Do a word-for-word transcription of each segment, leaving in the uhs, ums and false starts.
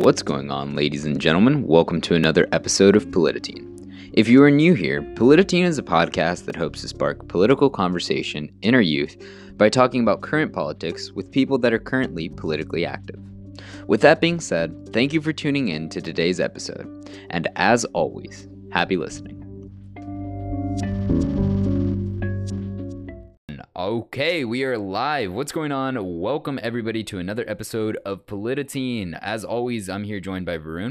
What's going on, ladies and gentlemen? Welcome to another episode of Polititine. If you are new here, Polititine is a podcast that hopes to spark political conversation in our youth by talking about current politics with people that are currently politically active. With that being said, thank you for tuning in to today's episode, and as always, happy listening. Okay, we are live. What's going on? Welcome everybody to another episode of Polititine. As always, I'm here joined by Varun.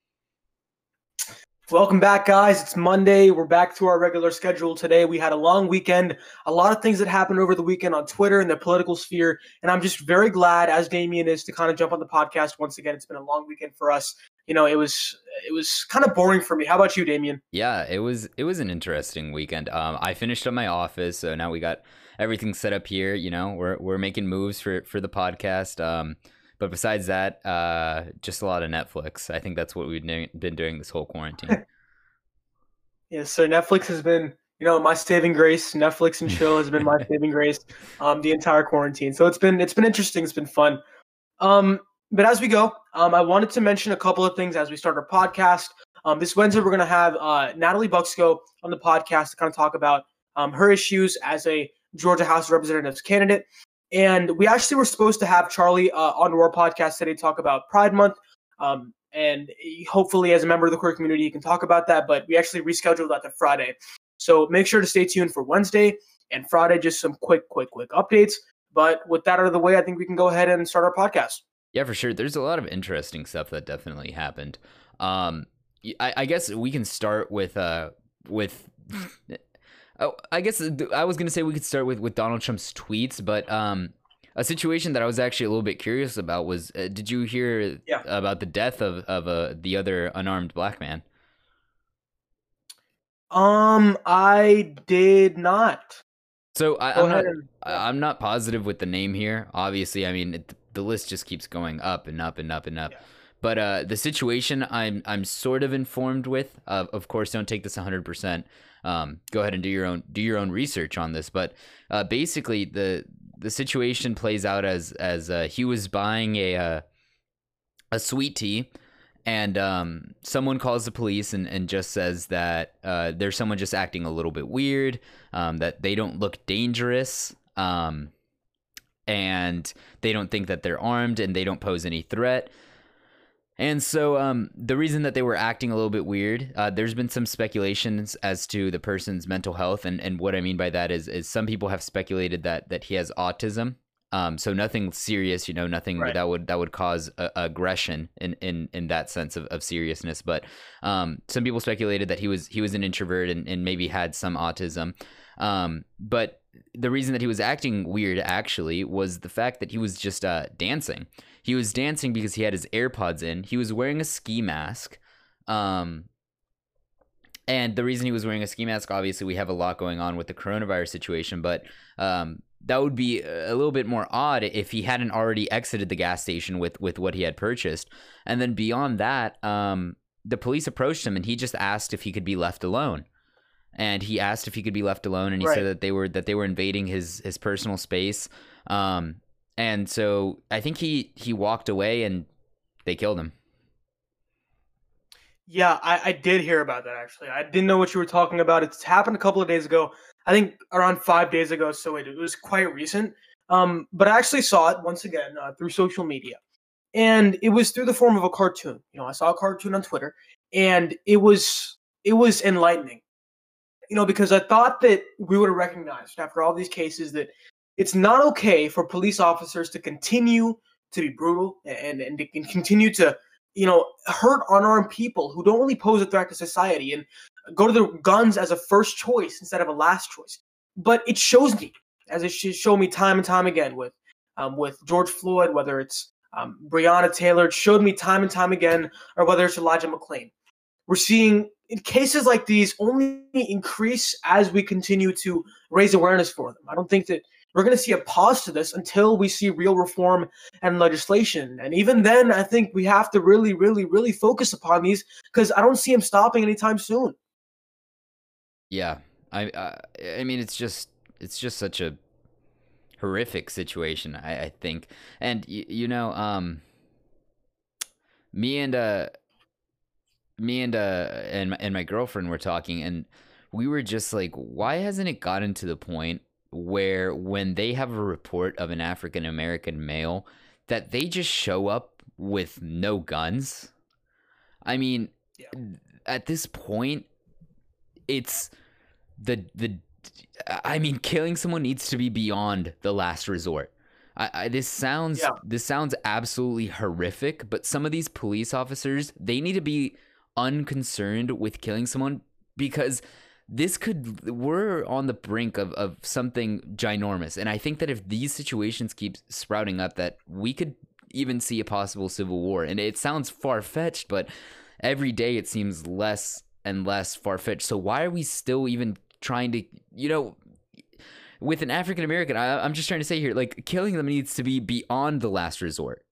Welcome back, guys. It's Monday. We're back to our regular schedule today. We had a long weekend, a lot of things that happened over the weekend on Twitter and the political sphere, and I'm just very glad, as Damien is, to kind of jump on the podcast once again. It's been a long weekend for us. You know, it was it was kind of boring for me. How about you, Damien? Yeah, it was it was an interesting weekend. Um, I finished up my office, so now we got everything set up here. You know, we're we're making moves for for the podcast. Um, but besides that, uh, just a lot of Netflix. I think that's what we've been doing this whole quarantine. Yes, so Netflix has been, you know, my saving grace. Netflix and chill has been my saving grace um, the entire quarantine. So it's been it's been interesting. It's been fun. Um, but as we go, um, I wanted to mention a couple of things as we start our podcast. Um, this Wednesday, we're going to have uh, Natalie Bucksco on the podcast to kind of talk about um, her issues as a Georgia House of Representatives candidate. And we actually were supposed to have Charlie uh, on our podcast today to talk about Pride Month. Um, and hopefully as a member of the queer community, you can talk about that. But we actually rescheduled that to Friday. So make sure to stay tuned for Wednesday and Friday, just some quick, quick, quick updates. But with that out of the way, I think we can go ahead and start our podcast. Yeah, for sure. There's a lot of interesting stuff that definitely happened. Um, I, I guess we can start with uh, with. Oh, I guess I was gonna say we could start with, with Donald Trump's tweets, but um, a situation that I was actually a little bit curious about was: uh, did you hear yeah. about the death of of uh, the other unarmed black man? Um, I did not. So I, I'm not. And, yeah. I'm not positive with the name here. Obviously, I mean it, the list just keeps going up and up and up and up. Yeah. But uh, the situation I'm I'm sort of informed with. Uh, of course, don't take this one hundred percent. Um, go ahead and do your own do your own research on this. But uh, basically, the the situation plays out as as uh, he was buying a uh, a sweet tea, and um, someone calls the police and, and just says that uh, there's someone just acting a little bit weird, um, that they don't look dangerous. Um, and they don't think that they're armed and they don't pose any threat. And so um, the reason that they were acting a little bit weird, uh, there's been some speculations as to the person's mental health. And, and what I mean by that is, is some people have speculated that that he has autism. Um, so nothing serious, you know, nothing right. that would that would cause a, aggression in, in, in that sense of, of seriousness. But um, some people speculated that he was he was an introvert and, and maybe had some autism. Um, but the reason that he was acting weird actually was the fact that he was just uh, dancing. He was dancing because he had his AirPods in. He was wearing a ski mask. Um, and the reason he was wearing a ski mask, obviously we have a lot going on with the coronavirus situation, but um, that would be a little bit more odd if he hadn't already exited the gas station with, with what he had purchased. And then beyond that, um, the police approached him and he just asked if he could be left alone. And he asked if he could be left alone, and he right. said that they were that they were invading his his personal space. Um, and so I think he he walked away, and they killed him. Yeah, I, I did hear about that actually. I didn't know what you were talking about. It's happened a couple of days ago. I think around five days ago. So it, it was quite recent. Um, but I actually saw it once again uh, through social media, and it was through the form of a cartoon. You know, I saw a cartoon on Twitter, and it was it was enlightening. You know, because I thought that we would have recognized after all these cases that it's not okay for police officers to continue to be brutal and, and to continue to, you know, hurt unarmed people who don't really pose a threat to society and go to their guns as a first choice instead of a last choice. But it shows me, as it should show me time and time again with um, with George Floyd, whether it's um, Breonna Taylor, it showed me time and time again, or whether it's Elijah McClain. We're seeing in cases like these only increase as we continue to raise awareness for them. I don't think that we're going to see a pause to this until we see real reform and legislation. And even then, I think we have to really, really, really focus upon these because I don't see them stopping anytime soon. Yeah, I, I, I mean, it's just, it's just such a horrific situation, I, I think. And you, you know, um, me and uh me and uh and and my girlfriend were talking, and we were just like, why hasn't it gotten to the point where when they have a report of an African American male that they just show up with no guns? I mean, Yeah. at this point, it's the the I mean, killing someone needs to be beyond the last resort. I, I this sounds Yeah. this sounds absolutely horrific, but some of these police officers, they need to be unconcerned with killing someone, because this could we're on the brink of, of something ginormous. And I think that if these situations keep sprouting up, that we could even see a possible civil war. And it sounds far-fetched, but every day it seems less and less far-fetched. So why are we still even trying to, you know, with an African American, I'm just trying to say here, like, killing them needs to be beyond the last resort.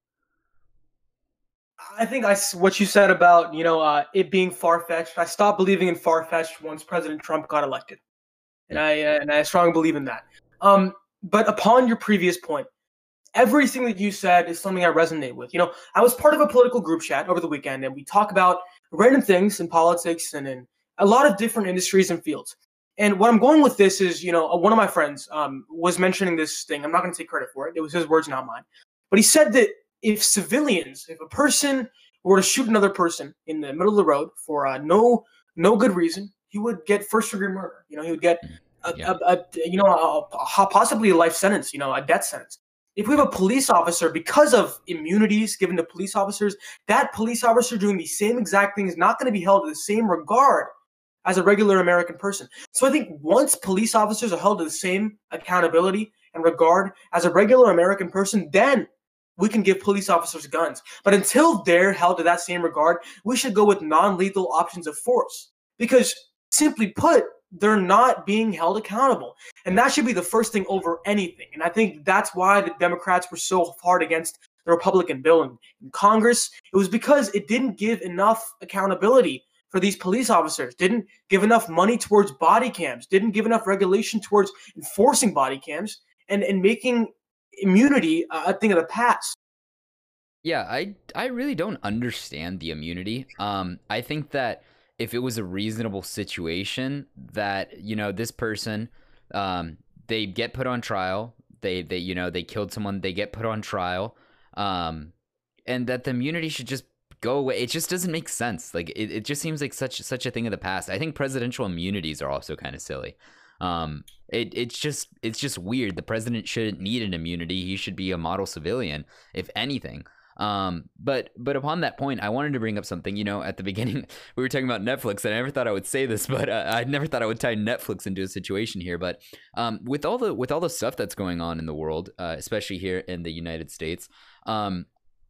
I think I what you said about, you know, uh, it being far-fetched. I stopped believing in far-fetched once President Trump got elected, and I uh, and I strongly believe in that. Um, but upon your previous point, everything that you said is something I resonate with. You know, I was part of a political group chat over the weekend, and we talk about random things in politics and in a lot of different industries and fields. And what I'm going with this is, you know, one of my friends um, was mentioning this thing. I'm not going to take credit for it. It was his words, not mine. But he said that if civilians, if a person were to shoot another person in the middle of the road for uh, no no good reason, he would get first degree murder. You know, he would get a, Yeah. a, a you know a, a, possibly a life sentence. You know, a death sentence. If we have a police officer, because of immunities given to police officers, that police officer doing the same exact thing is not going to be held to the same regard as a regular American person. So I think once police officers are held to the same accountability and regard as a regular American person, then we can give police officers guns. But until they're held to that same regard, we should go with non-lethal options of force. Because simply put, they're not being held accountable. And that should be the first thing over anything. And I think that's why the Democrats were so hard against the Republican bill in, in Congress. It was because it didn't give enough accountability for these police officers, didn't give enough money towards body cams, didn't give enough regulation towards enforcing body cams and, and making immunity a thing of the past. Yeah, I I really don't understand the immunity. Um, I think that if it was a reasonable situation, that, you know, this person, um, they get put on trial, they they you know they killed someone, they get put on trial, um, and that the immunity should just go away. It just doesn't make sense. Like, it, it just seems like such such a thing of the past. I think presidential immunities are also kind of silly. Um, it it's just it's just weird. The president shouldn't need an immunity. He should be a model civilian, if anything. Um, but but upon that point, I wanted to bring up something. You know, at the beginning, we were talking about Netflix, and I never thought I would say this, but uh, I never thought I would tie Netflix into a situation here. But um, with all the with all the stuff that's going on in the world, uh, especially here in the United States, um,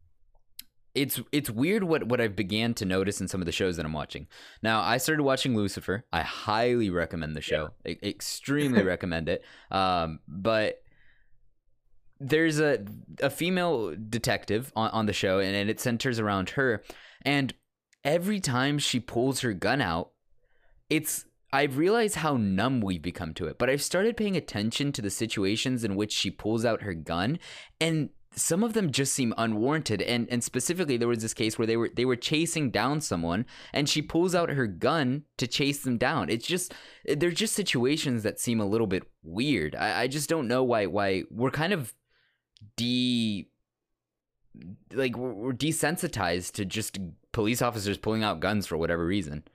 it's it's weird what what I've began to notice in some of the shows that I'm watching. Now, I started watching Lucifer. I highly recommend the show. Yeah. I, extremely recommend it. Um, but there's a a female detective on, on the show, and, and it centers around her. And every time she pulls her gun out, it's I've realized how numb we've become to it. But I've started paying attention to the situations in which she pulls out her gun, and some of them just seem unwarranted. And and specifically, there was this case where they were they were chasing down someone, and she pulls out her gun to chase them down. It's just they're just situations that seem a little bit weird. I, I just don't know why why we're kind of de like we're desensitized to just police officers pulling out guns for whatever reason.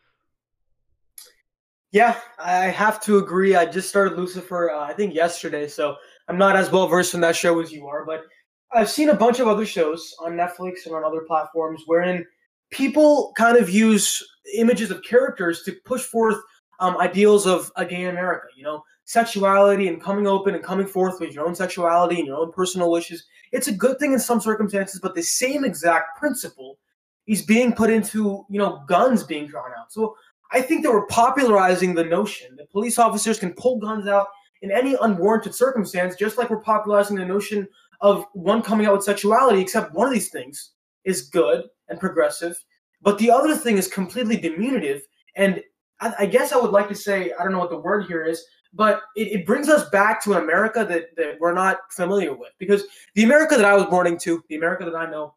Yeah, I have to agree. I just started Lucifer, uh, I think yesterday, so I'm not as well versed in that show as you are, but I've seen a bunch of other shows on Netflix and on other platforms wherein people kind of use images of characters to push forth um, ideals of a gay America, you know, sexuality and coming open and coming forth with your own sexuality and your own personal wishes. It's a good thing in some circumstances, but the same exact principle is being put into, you know, guns being drawn out. So I think that we're popularizing the notion that police officers can pull guns out in any unwarranted circumstance, just like we're popularizing the notion of one coming out with sexuality, except one of these things is good and progressive, but the other thing is completely diminutive. And I, I guess I would like to say, I don't know what the word here is, but it, it brings us back to an America that, that we're not familiar with. Because the America that I was born into, the America that I know,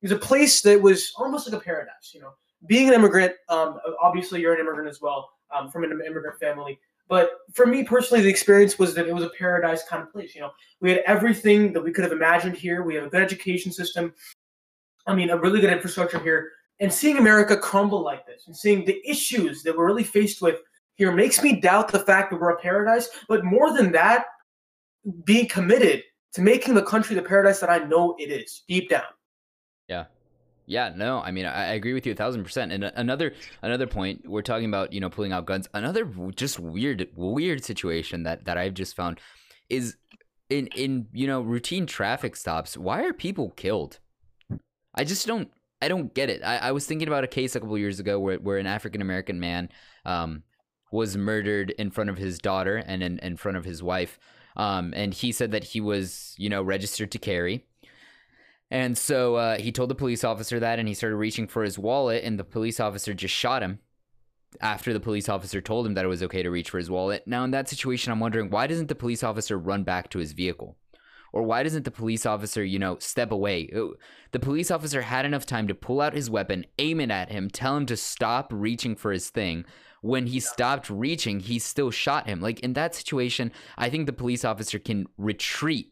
It was a place that was almost like a paradise. You know, being an immigrant, um, obviously you're an immigrant as well, um, from an immigrant family. But for me personally, the experience was that it was a paradise kind of place. You know, we had everything that we could have imagined here. We have a good education system. I mean, a really good infrastructure here. And seeing America crumble like this and seeing the issues that we're really faced with here makes me doubt the fact that we're a paradise. But more than that, being committed to making the country the paradise that I know it is deep down. Yeah. Yeah, no, I mean, I, I agree with you a thousand percent. And another another point, we're talking about, you know, pulling out guns. Another just weird, weird situation that, that I've just found is in, in, you know, routine traffic stops. Why are people killed? I just don't, I don't get it. I, I was thinking about a case a couple years ago where, where an African-American man um, was murdered in front of his daughter and in, in front of his wife. Um, and he said that he was, you know, registered to carry. And so uh, he told the police officer that, and he started reaching for his wallet, and the police officer just shot him after the police officer told him that it was okay to reach for his wallet. Now, in that situation, I'm wondering, why doesn't the police officer run back to his vehicle? Or why doesn't the police officer, you know, step away? The police officer had enough time to pull out his weapon, aim it at him, tell him to stop reaching for his thing. When he stopped reaching, he still shot him. Like, in that situation, I think the police officer can retreat.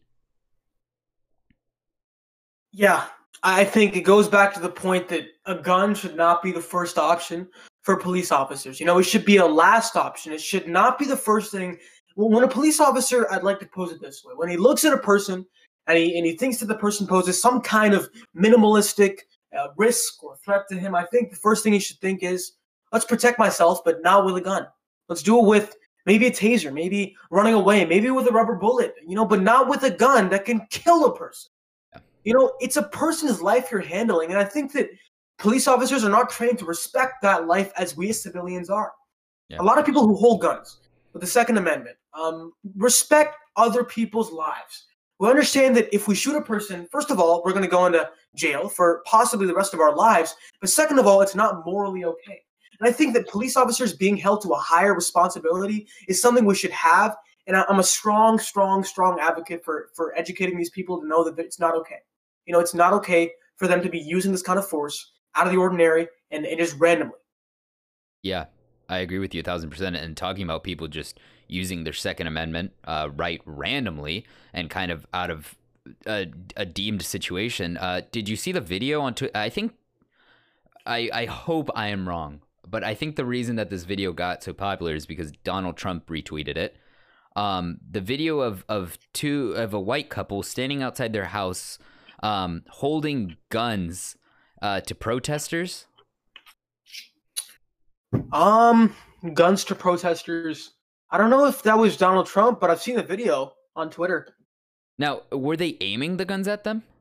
Yeah, I think it goes back to the point that a gun should not be the first option for police officers. You know, it should be a last option. It should not be the first thing. When a police officer, I'd like to pose it this way. When he looks at a person and he, and he thinks that the person poses some kind of minimalistic uh, risk or threat to him, I think the first thing he should think is, let's protect myself, but not with a gun. Let's do it with maybe a taser, maybe running away, maybe with a rubber bullet, you know, but not with a gun that can kill a person. You know, it's a person's life you're handling. And I think that police officers are not trained to respect that life as we as civilians are. Yeah. A lot of people who hold guns with the Second Amendment um, respect other people's lives. We understand that if we shoot a person, first of all, we're going to go into jail for possibly the rest of our lives. But second of all, it's not morally okay. And I think that police officers being held to a higher responsibility is something we should have. And I'm a strong, strong, strong advocate for, for educating these people to know that it's not okay. You know, it's not okay for them to be using this kind of force out of the ordinary and, and just randomly. Yeah, I agree with you a thousand percent. And talking about people just using their Second Amendment uh, right randomly and kind of out of a, a deemed situation. Uh, did you see the video on Twitter? I think, I, I hope I am wrong, but I think the reason that this video got so popular is because Donald Trump retweeted it. Um, the video of, of two of a white couple standing outside their house Um, holding guns uh, to protesters? Um, guns to protesters. I don't know if that was Donald Trump, but I've seen the video on Twitter. Now, were they aiming the guns at them?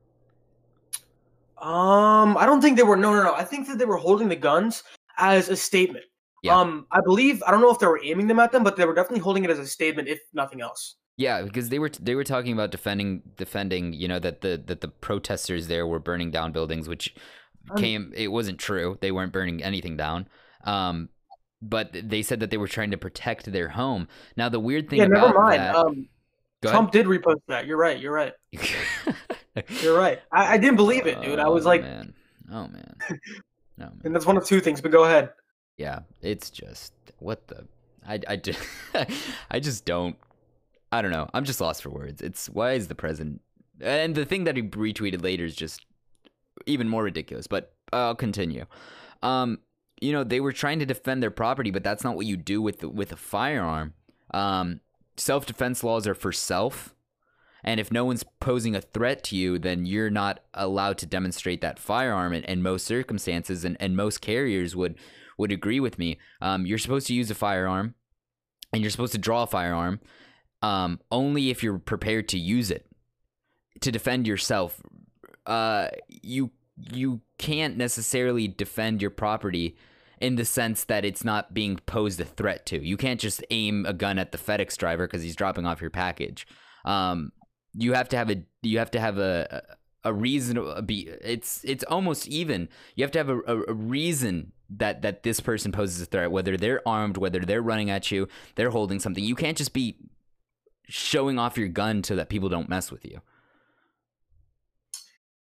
Um, I don't think they were. No, no, no. I think that they were holding the guns as a statement. Yeah. Um, I believe, I don't know if they were aiming them at them, but they were definitely holding it as a statement, if nothing else. Yeah, because they were they were talking about defending defending, you know, that the that the protesters there were burning down buildings, which came it wasn't true. They weren't burning anything down. Um, but they said that they were trying to protect their home. Now the weird thing yeah, about never mind. that, um, Trump did repost that. You're right. You're right. You're right. I, I didn't believe it, dude. I was like, oh man, oh man, no man. And that's one of two things. But go ahead. Yeah, it's just what the I I just I just don't. I don't know. I'm just lost for words. It's why is the president, and the thing that he retweeted later is just even more ridiculous, but I'll continue. Um, you know, they were trying to defend their property, but that's not what you do with the, with a firearm. Um, self-defense laws are for self, and if no one's posing a threat to you, then you're not allowed to demonstrate that firearm in, in most circumstances, and, and most carriers would, would agree with me. Um, you're supposed to use a firearm, and you're supposed to draw a firearm, Um, only if you're prepared to use it to defend yourself. Uh, you you can't necessarily defend your property in the sense that it's not being posed a threat to. You can't just aim a gun at the FedEx driver because he's dropping off your package. Um, you have to have a you have to have a a reason. Be it's it's almost even. You have to have a, a, a reason that that this person poses a threat, whether they're armed, whether they're running at you, they're holding something. You can't just be showing off your gun so that people don't mess with you.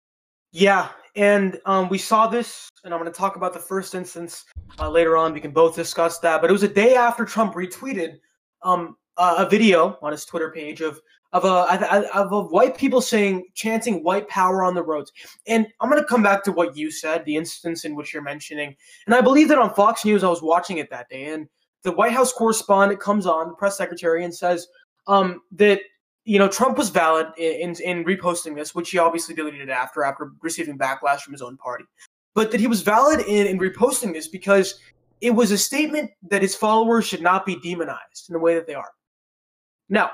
Yeah, and um, we saw this, and I'm going to talk about the first instance uh, later on. We can both discuss that. But it was a day after Trump retweeted um, a, a video on his Twitter page of of a of, of white people saying chanting "white power" on the roads. And I'm going to come back to what you said, the instance in which you're mentioning. And I believe that on Fox News, I was watching it that day, and the White House correspondent comes on, the press secretary, and says um, that you know, Trump was valid in, in, in reposting this, which he obviously deleted after, after receiving backlash from his own party. But that he was valid in, in reposting this because it was a statement that his followers should not be demonized in the way that they are. Now,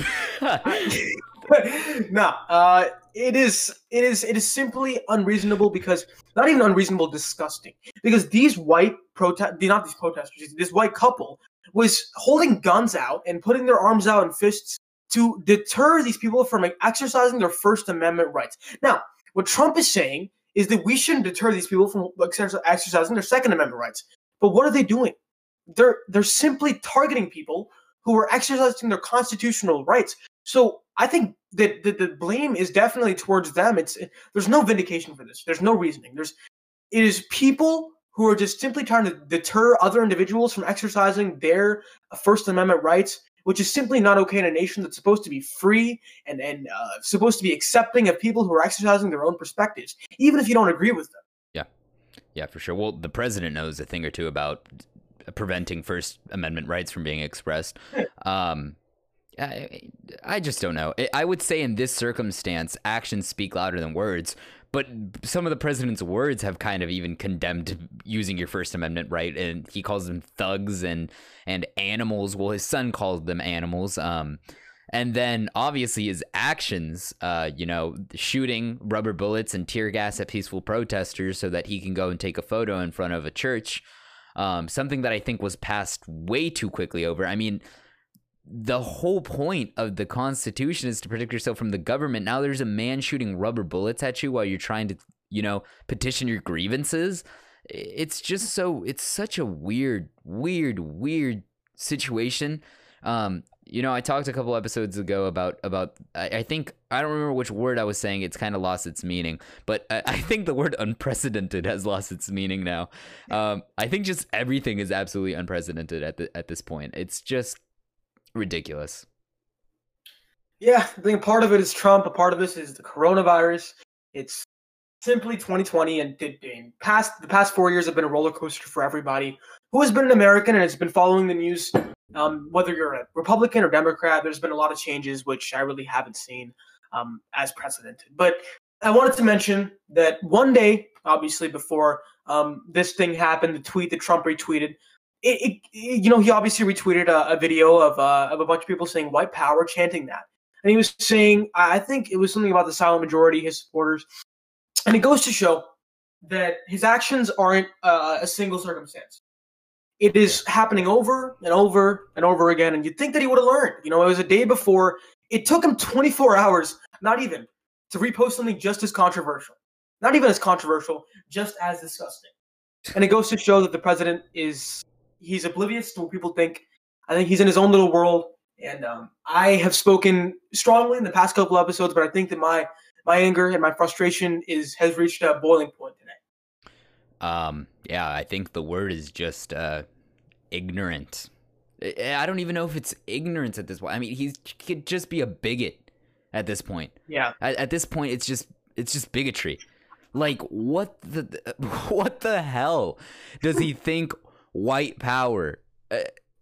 no, uh, it is it is it is simply unreasonable because not even unreasonable, disgusting. Because these white protest, not these protesters, this white couple was holding guns out and putting their arms out in fists to deter these people from exercising their First Amendment rights. Now, what Trump is saying is that we shouldn't deter these people from exercising their Second Amendment rights. But what are they doing? They're they're simply targeting people who are exercising their constitutional rights. So I think that the, the blame is definitely towards them. It's it, there's no vindication for this. There's no reasoning. There's it is people who are just simply trying to deter other individuals from exercising their First Amendment rights, which is simply not okay in a nation that's supposed to be free and, and uh, supposed to be accepting of people who are exercising their own perspectives, even if you don't agree with them. Yeah, yeah, for sure. Well, the president knows a thing or two about preventing First Amendment rights from being expressed. Um, I, I just don't know. I would say in this circumstance, actions speak louder than words. But some of the president's words have kind of even condemned using your First Amendment right, and he calls them thugs and and animals. Well, his son called them animals. Um, and then obviously his actions, uh, you know, shooting rubber bullets and tear gas at peaceful protesters so that he can go and take a photo in front of a church. Um, something that I think was passed way too quickly over. I mean, the whole point of the Constitution is to protect yourself from the government. Now there's a man shooting rubber bullets at you while you're trying to, you know, petition your grievances. It's just so, it's such a weird, weird, weird situation. Um, you know, I talked a couple episodes ago about, about I, I think, I don't remember which word I was saying. It's kind of lost its meaning. But I, I think the word unprecedented has lost its meaning now. Um, I think just everything is absolutely unprecedented at the, at this point. It's just ridiculous. Yeah, I think part of it is Trump. A part of this is the coronavirus. It's simply twenty twenty, and did past the past four years have been a roller coaster for everybody who has been an American and has been following the news. Um, whether you're a Republican or Democrat, there's been a lot of changes which I really haven't seen um, as precedented. But I wanted to mention that one day, obviously before um, this thing happened, the tweet that Trump retweeted. It, it, you know, he obviously retweeted a, a video of uh, of a bunch of people saying "white power," chanting that, and he was saying, I think it was something about the silent majority, his supporters, and it goes to show that his actions aren't uh, a single circumstance. It is happening over and over and over again, and you'd think that he would have learned. You know, it was a day before. It took him twenty-four hours, not even, to repost something just as controversial, not even as controversial, just as disgusting. And it goes to show that the president is. He's oblivious to what people think. I think he's in his own little world. And um, I have spoken strongly in the past couple episodes, but I think that my my anger and my frustration is has reached a boiling point today. Um, yeah, I think the word is just uh, ignorant. I don't even know if it's ignorance at this point. I mean, he could just be a bigot at this point. Yeah. At, at this point, it's just it's just bigotry. Like, what the what the hell does he think white power uh,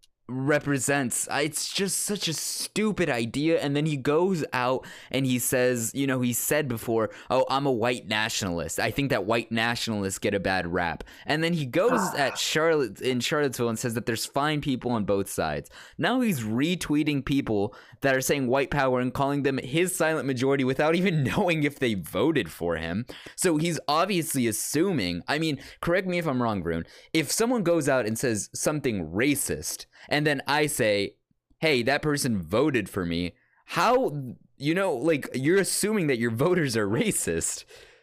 represents? It's just such a stupid idea. And then he goes out and he says, you know, he said before, oh, I'm a white nationalist. I think that white nationalists get a bad rap. And then he goes at Charlotte in Charlottesville and says that there's fine people on both sides. Now he's retweeting people that are saying white power and calling them his silent majority without even knowing if they voted for him. So he's obviously assuming, I mean, correct me if I'm wrong, Brune, if someone goes out and says something racist, and then I say, hey, that person voted for me, how, you know, like, you're assuming that your voters are racist.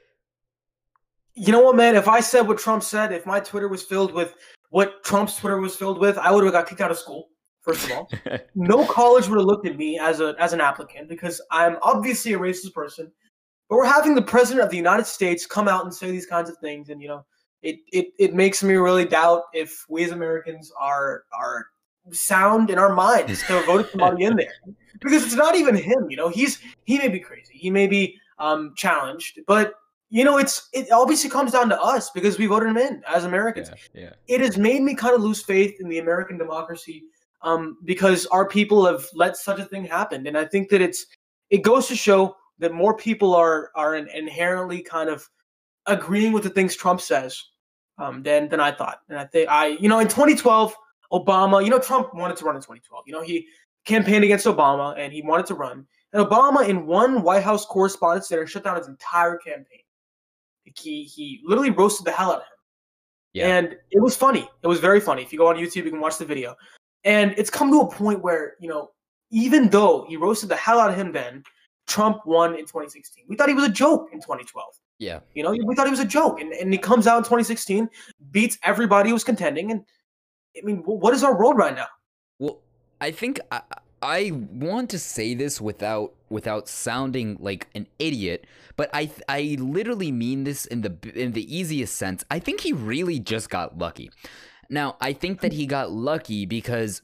You know what, man? If I said what Trump said, if my Twitter was filled with what Trump's Twitter was filled with, I would have got kicked out of school, first of all. No college would have looked at me as a as an applicant because I'm obviously a racist person. But we're having the president of the United States come out and say these kinds of things, and you know, it it it makes me really doubt if we as Americans are are sound in our minds to vote somebody in there, because it's not even him. You know, he's he may be crazy, he may be um, challenged, but you know, it's it obviously comes down to us because we voted him in as Americans. Yeah, yeah. It has made me kind of lose faith in the American democracy um, because our people have let such a thing happen, and I think that it's it goes to show that more people are are inherently kind of agreeing with the things Trump says um, than than I thought. And I think I, you know, in twenty twelve, Obama, you know, Trump wanted to run in twenty twelve. You know, he campaigned against Obama and he wanted to run. And Obama, in one White House Correspondents' Dinner, shut down his entire campaign. He he literally roasted the hell out of him. Yeah. And it was funny. It was very funny. If you go on YouTube, you can watch the video. And it's come to a point where, you know, even though he roasted the hell out of him then, Trump won in twenty sixteen. We thought he was a joke in twenty twelve. Yeah. You know, we thought he was a joke. And, and he comes out in twenty sixteen, beats everybody who was contending. And, I mean, what is our world right now? Well, I think I, I want to say this without without sounding like an idiot, but I I literally mean this in the in the easiest sense. I think he really just got lucky. Now, I think that he got lucky because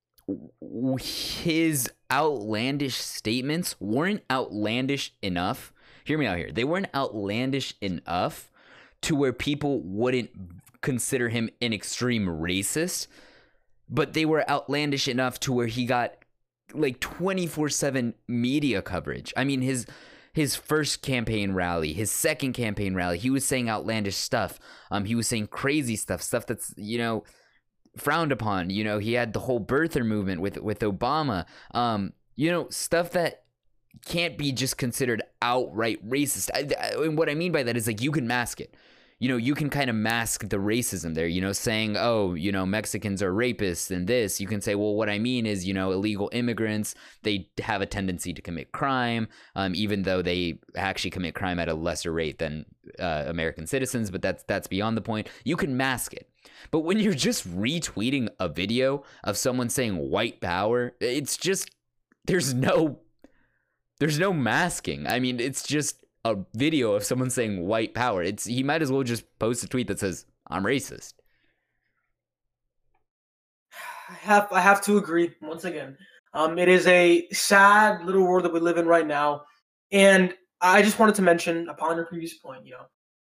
his outlandish statements weren't outlandish enough. Hear me out here. They weren't outlandish enough to where people wouldn't consider him an extreme racist, but they were outlandish enough to where he got like twenty-four seven media coverage. I mean, his his first campaign rally, his second campaign rally, he was saying outlandish stuff. Um, he was saying crazy stuff, stuff that's, you know, frowned upon. You know, he had the whole birther movement with with Obama. Um, you know, stuff that can't be just considered outright racist. I, I, and what I mean by that is, like, you can mask it. You know, you can kind of mask the racism there, you know, saying, oh, you know, Mexicans are rapists and this. You can say, well, what I mean is, you know, illegal immigrants, they have a tendency to commit crime, um, even though they actually commit crime at a lesser rate than uh, American citizens. But that's that's beyond the point. You can mask it. But when you're just retweeting a video of someone saying white power, it's just there's no there's no masking. I mean, it's just a video of someone saying white power. It's he might as well just post a tweet that says, I'm racist. I have I have to agree once again. Um, it is a sad little world that we live in right now. And I just wanted to mention, upon your previous point, you know,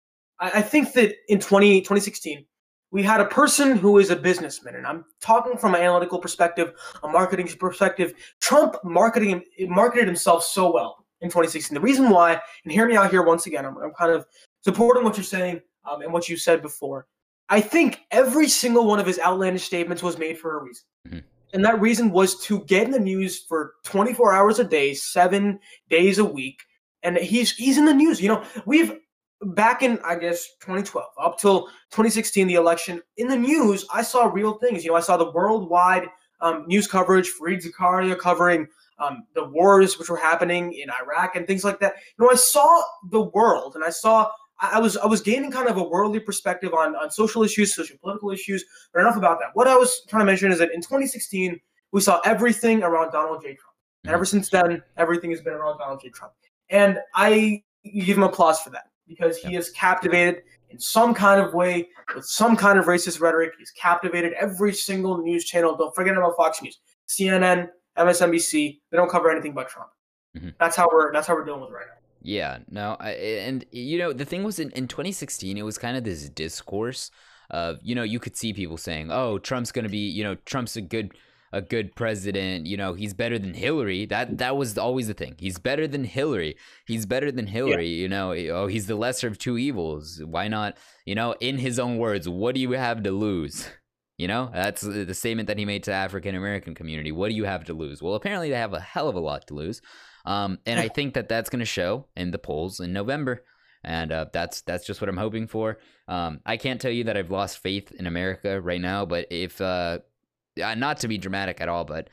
I, I think that in twenty, twenty sixteen, we had a person who is a businessman, and I'm talking from an analytical perspective, a marketing perspective. Trump marketing marketed himself so well in twenty sixteen. The reason why, and hear me out here once again, I'm, I'm kind of supporting what you're saying um, and what you said before. I think every single one of his outlandish statements was made for a reason. Mm-hmm. And that reason was to get in the news for twenty-four hours a day, seven days a week. And he's he's in the news. You know, we've, back in, I guess, twenty twelve, up till twenty sixteen, the election, in the news, I saw real things. You know, I saw the worldwide um, news coverage, Fareed Zakaria covering Um, the wars which were happening in Iraq and things like that. You know, I saw the world, and I saw I was I was gaining kind of a worldly perspective on, on social issues, social political issues. But enough about that. What I was trying to mention is that in twenty sixteen, we saw everything around Donald J. Trump. And ever since then, everything has been around Donald J. Trump. And I give him applause for that, because he has captivated in some kind of way with some kind of racist rhetoric. He's captivated every single news channel. Don't forget about Fox News, C N N, M S N B C. They don't cover anything but Trump. Mm-hmm. That's how we're that's how we're dealing with it right now. Yeah, no, I, and you know the thing was in, in twenty sixteen, it was kind of this discourse of, you know, you could see people saying, oh, Trump's gonna be, you know, Trump's a good a good president, you know, he's better than Hillary. That that was always the thing. He's better than Hillary. He's better than Hillary. Yeah. You know, oh, he's the lesser of two evils. Why not? You know, in his own words, what do you have to lose? You know, that's the statement that he made to the African American community. What do you have to lose? Well, apparently they have a hell of a lot to lose. Um, and I think that that's going to show in the polls in November. And uh, that's that's just what I'm hoping for. Um, I can't tell you that I've lost faith in America right now, but if uh, not to be dramatic at all, but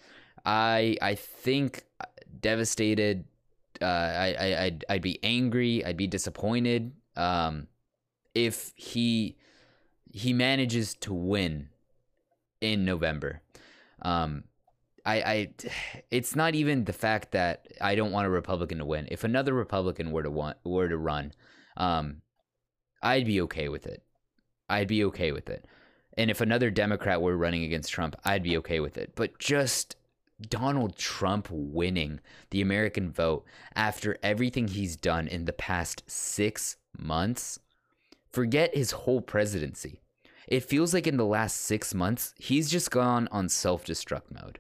I I think devastated. Uh, I, I I'd, I'd be angry. I'd be disappointed um, if he he manages to win in November. Um, I, I, it's not even the fact that I don't want a Republican to win. If another Republican were to want were to run, um, I'd be okay with it. I'd be okay with it. And if another Democrat were running against Trump, I'd be okay with it. But just Donald Trump winning the American vote after everything he's done in the past six months, forget his whole presidency. It feels like in the last six months, he's just gone on self-destruct mode.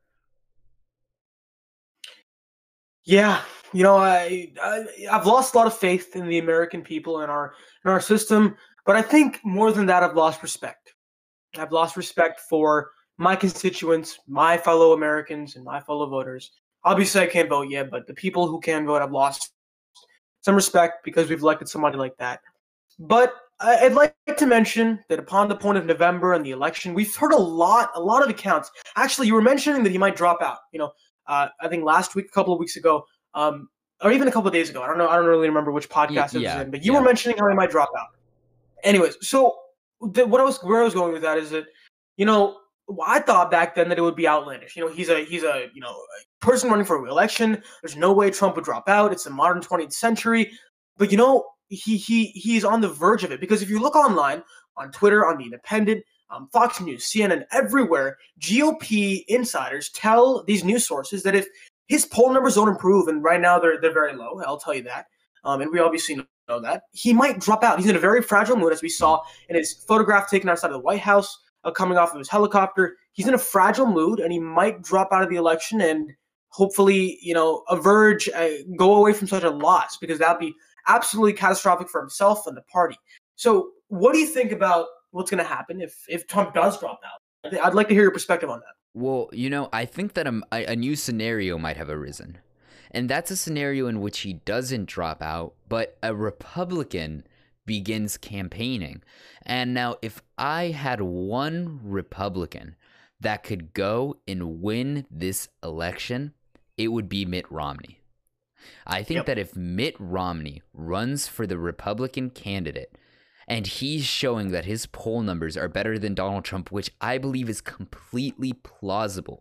Yeah, you know, I, I I've lost a lot of faith in the American people and our in our system, but I think more than that, I've lost respect. I've lost respect for my constituents, my fellow Americans, and my fellow voters. Obviously, I can't vote yet, but the people who can vote, I've lost some respect because we've elected somebody like that. But I'd like to mention that upon the point of November and the election, we've heard a lot, a lot of accounts. Actually, you were mentioning that he might drop out. You know, uh, I think last week, a couple of weeks ago, um, or even a couple of days ago. I don't know. I don't really remember which podcast it yeah, was in, but you yeah. were mentioning how he might drop out. Anyways, so the, what I was where I was going with that is that, you know, I thought back then that it would be outlandish. You know, he's a he's a you know a person running for re-election. There's no way Trump would drop out. It's the modern twentieth century. But you know, he he he's on the verge of it, because if you look online, on Twitter, on The Independent, um, Fox News, C N N, everywhere, G O P insiders tell these news sources that if his poll numbers don't improve, and right now they're they're very low, I'll tell you that, um, and we obviously know that, he might drop out. He's in a very fragile mood, as we saw in his photograph taken outside of the White House, uh, coming off of his helicopter. He's in a fragile mood, and he might drop out of the election and hopefully, you know, averge, uh, go away from such a loss, because that'd be absolutely catastrophic for himself and the party. So what do you think about what's going to happen if, if Trump does drop out? I'd like to hear your perspective on that. Well, you know, I think that a, a new scenario might have arisen. And that's a scenario in which he doesn't drop out, but a Republican begins campaigning. And now, if I had one Republican that could go and win this election, it would be Mitt Romney. I think yep. that if Mitt Romney runs for the Republican candidate and he's showing that his poll numbers are better than Donald Trump, which I believe is completely plausible.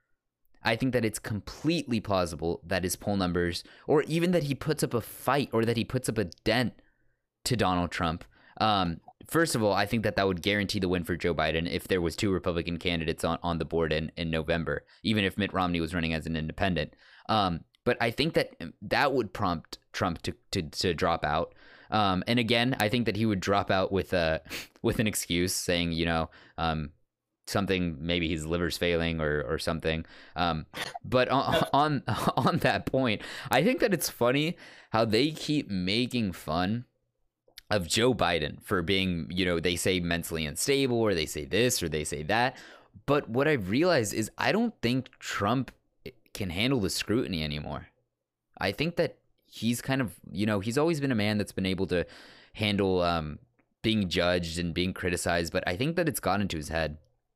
I think that it's completely plausible that his poll numbers, or even that he puts up a fight, or that he puts up a dent to Donald Trump. Um, first of all, I think that that would guarantee the win for Joe Biden if there was two Republican candidates on, on the board in, in November, even if Mitt Romney was running as an independent. Um, but I think that that would prompt Trump to to, to drop out. Um, and again, I think that he would drop out with a with an excuse saying, you know, um, something, maybe his liver's failing or or something. Um, but on, on on that point, I think that it's funny how they keep making fun of Joe Biden for being, you know, they say mentally unstable, or they say this, or they say that. But what I've realized is I don't think Trump can handle the scrutiny anymore. I think that he's kind of, you know, he's always been a man that's been able to handle um, being judged and being criticized, but I think that it's gotten into his head.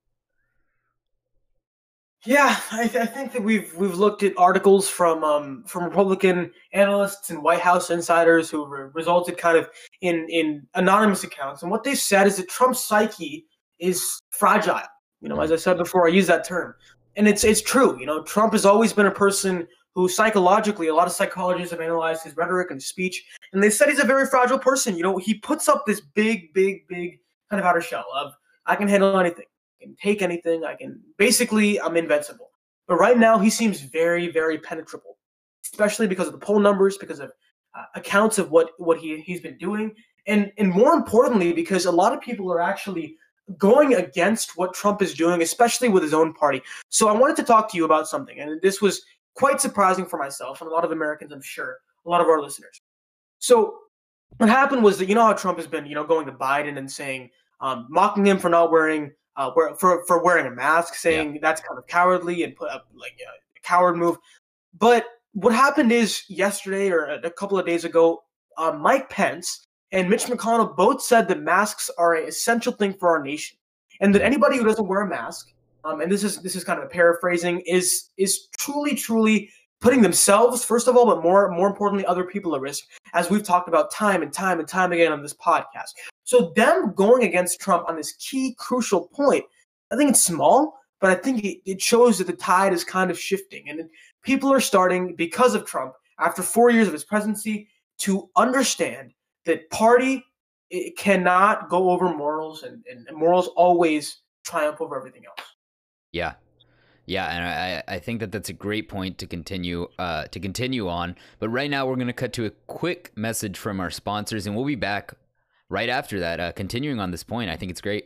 Yeah, I, th- I think that we've we've looked at articles from um, from Republican analysts and White House insiders who re- resulted kind of in in anonymous accounts, and what they said is that Trump's psyche is fragile. You know, as I said before, I use that term, and it's it's true. You know, Trump has always been a person who psychologically, a lot of psychologists have analyzed his rhetoric and speech, and they said he's a very fragile person. You know, he puts up this big, big, big kind of outer shell of, I can handle anything. Can take anything. I can basically, I'm invincible. But right now, he seems very, very penetrable, especially because of the poll numbers, because of uh, accounts of what what he he's been doing, and and more importantly, because a lot of people are actually going against what Trump is doing, especially with his own party. So I wanted to talk to you about something, and this was quite surprising for myself and a lot of Americans, I'm sure, a lot of our listeners. So what happened was that, you know how Trump has been, you know, going to Biden and saying, um, mocking him for not wearing. Uh, for for wearing a mask, saying yeah. that's kind of cowardly and put up like you know, a coward move. But what happened is yesterday or a couple of days ago, uh, Mike Pence and Mitch McConnell both said that masks are an essential thing for our nation, and that anybody who doesn't wear a mask, um, and this is this is kind of a paraphrasing, is is truly truly putting themselves first of all, but more more importantly, other people at risk, as we've talked about time and time and time again on this podcast. So them going against Trump on this key, crucial point, I think it's small, but I think it, it shows that the tide is kind of shifting, and people are starting, because of Trump, after four years of his presidency, to understand that party it cannot go over morals, and, and morals always triumph over everything else. Yeah. Yeah, and I, I think that that's a great point to continue uh, to continue on. But right now, we're going to cut to a quick message from our sponsors, and we'll be back right after that, uh, continuing on this point. I think it's great.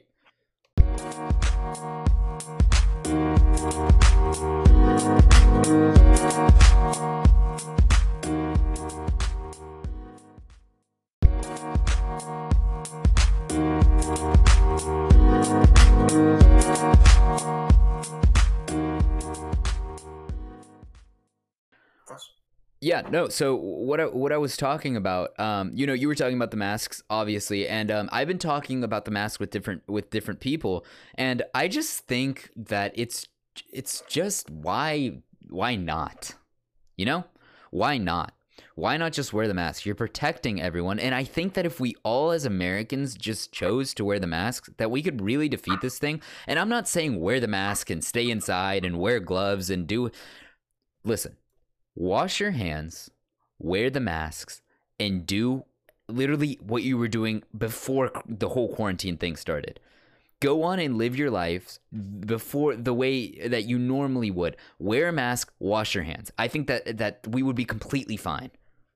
Yeah, no. So what I, what I was talking about, um, you know, you were talking about the masks, obviously, and um, I've been talking about the mask with different with different people, and I just think that it's it's just why why not, you know, why not? Why not just wear the mask? You're protecting everyone, and I think that if we all as Americans just chose to wear the masks, that we could really defeat this thing. And I'm not saying wear the mask and stay inside and wear gloves and do. Listen. Wash your hands, wear the masks, and do literally what you were doing before the whole quarantine thing started. Go on and live your lives before the way that you normally would. Wear a mask, wash your hands. I think that that we would be completely fine.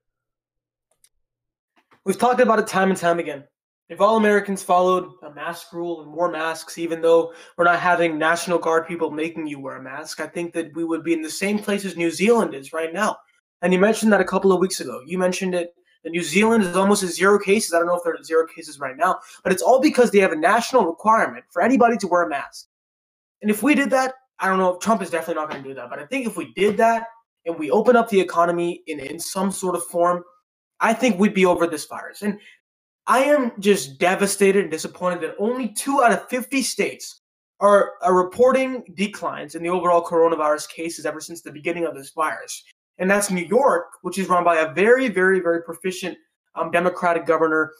We've talked about it time and time again. If all Americans followed a mask rule and wore masks, even though we're not having National Guard people making you wear a mask, I think that we would be in the same place as New Zealand is right now. And you mentioned that a couple of weeks ago. You mentioned it. That New Zealand is almost at zero cases. I don't know if they're at zero cases right now, but it's all because they have a national requirement for anybody to wear a mask. And if we did that, I don't know, Trump is definitely not going to do that, but I think if we did that and we open up the economy in, in some sort of form, I think we'd be over this virus. And I am just devastated and disappointed that only two out of fifty states are, are reporting declines in the overall coronavirus cases ever since the beginning of this virus. And that's New York, which is run by a very, very, very proficient um, Democratic governor.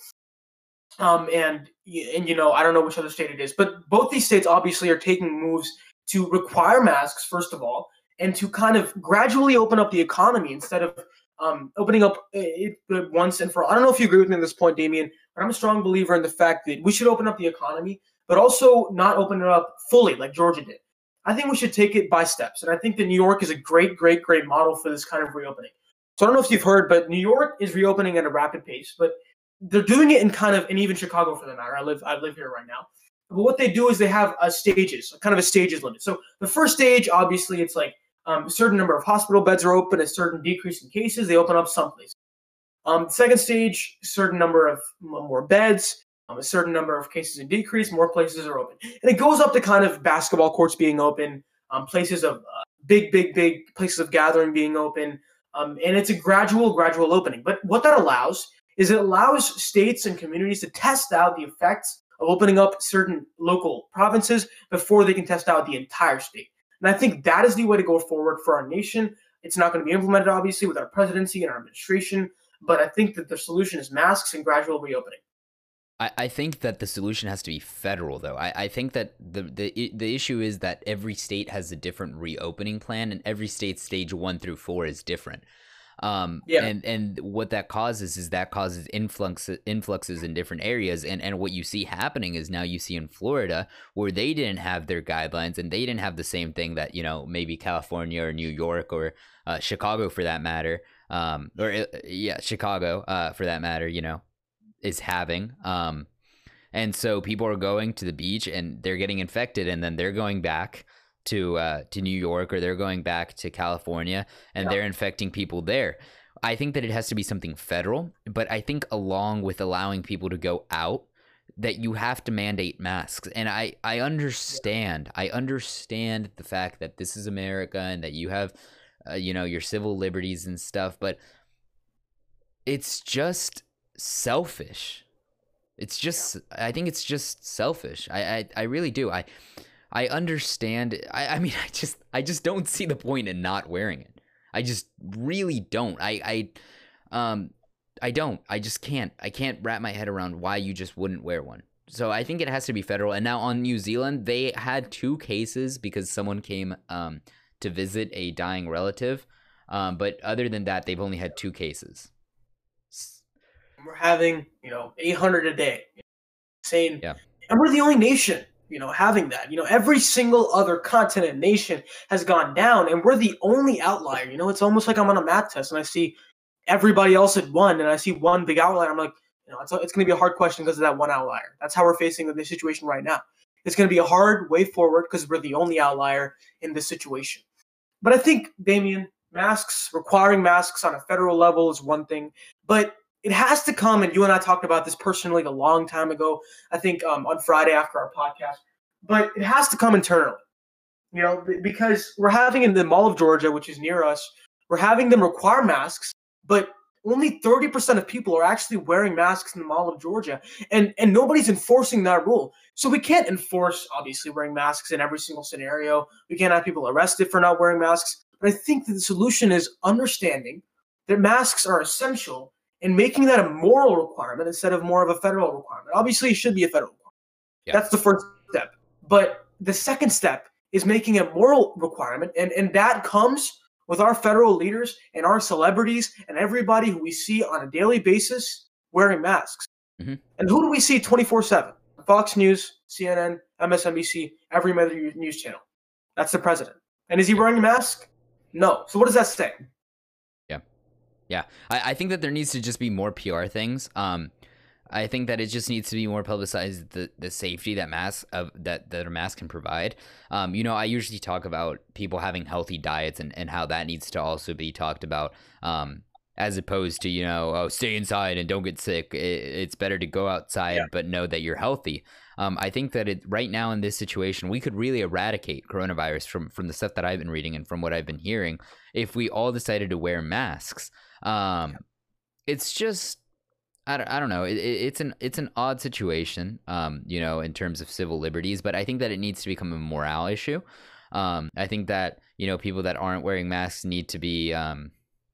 Um, and, and, you know, I don't know which other state it is, but both these states obviously are taking moves to require masks, first of all, and to kind of gradually open up the economy instead of Um, opening up it once and for all. I don't know if you agree with me at this point, Damien, but I'm a strong believer in the fact that we should open up the economy, but also not open it up fully like Georgia did. I think we should take it by steps, and I think that New York is a great, great, great model for this kind of reopening. So I don't know if you've heard, but New York is reopening at a rapid pace, but they're doing it in kind of, and even Chicago for that matter. I live, I live here right now. But what they do is they have a stages, kind of a stages limit. So the first stage, obviously, it's like Um, a certain number of hospital beds are open, a certain decrease in cases, they open up some places. Um, second stage, a certain number of more beds, um, a certain number of cases in decrease, more places are open. And it goes up to kind of basketball courts being open, um, places of uh, big, big, big places of gathering being open. Um, and it's a gradual, gradual opening. But what that allows is it allows states and communities to test out the effects of opening up certain local provinces before they can test out the entire state. And I think that is the way to go forward for our nation. It's not going to be implemented, obviously, with our presidency and our administration, but I think that the solution is masks and gradual reopening. I, I think that the solution has to be federal, though. I, I think that the, the the issue is that every state has a different reopening plan, and every state stage one through four is different. Um, yeah. and, and what that causes is that causes influx, influxes in different areas. And, and what you see happening is now you see in Florida where they didn't have their guidelines and they didn't have the same thing that, you know, maybe California or New York or uh, Chicago for that matter. Um, or uh, yeah, Chicago uh, for that matter, you know, is having. Um, and so people are going to the beach and they're getting infected and then they're going back to uh, to New York or they're going back to California and yeah. they're infecting people there. I think that it has to be something federal, but I think along with allowing people to go out, that you have to mandate masks. And I, I understand, I understand the fact that this is America and that you have, uh, you know, your civil liberties and stuff, but it's just selfish. It's just, yeah. I think it's just selfish. I, I, I really do. I, I understand. I, I mean, I just, I just don't see the point in not wearing it. I just really don't. I, I, um, I don't. I just can't. I can't wrap my head around why you just wouldn't wear one. so I think it has to be federal. And now on New Zealand, they had two cases because someone came um, to visit a dying relative. Um, but other than that, they've only had two cases. We're having, you know, eight hundred a day. Insane. Yeah. And we're the only nation, you know, having that. You know, every single other continent nation has gone down, and we're the only outlier. You know, it's almost like I'm on a math test and I see everybody else at one, and I see one big outlier. I'm like, you know, it's, it's going to be a hard question because of that one outlier. That's how we're facing this situation right now. It's going to be a hard way forward because we're the only outlier in this situation. But I think, Damien, masks, requiring masks on a federal level is one thing, but it has to come, and you and I talked about this personally a long time ago, I think um, on Friday after our podcast, but it has to come internally, you know, because we're having in the Mall of Georgia, which is near us, we're having them require masks, but only thirty percent of people are actually wearing masks in the Mall of Georgia, and, and nobody's enforcing that rule. So we can't enforce, obviously, wearing masks in every single scenario. We can't have people arrested for not wearing masks, but I think that the solution is understanding that masks are essential and making that a moral requirement instead of more of a federal requirement. Obviously, it should be a federal requirement. Yeah. That's the first step. But the second step is making a moral requirement, and, and that comes with our federal leaders and our celebrities and everybody who we see on a daily basis wearing masks. Mm-hmm. And who do we see twenty-four seven? Fox News, C N N, M S N B C, every major news channel. That's the president. And is he wearing a mask? No. So what does that say? Yeah, I, I think that there needs to just be more P R things. Um, I think that it just needs to be more publicized, the, the safety that masks of that, that a mask can provide. Um, you know, I usually talk about people having healthy diets and, and how that needs to also be talked about. Um, as opposed to, you know, oh, stay inside and don't get sick. It, it's better to go outside, yeah. but know that you're healthy. Um, I think that it right now in this situation, we could really eradicate coronavirus from, from the stuff that I've been reading and from what I've been hearing if we all decided to wear masks. Um, it's just, I don't, I don't know. It, it's an, it's an odd situation, um, you know, in terms of civil liberties, but I think that it needs to become a morale issue. Um, I think that, you know, people that aren't wearing masks need to be, um,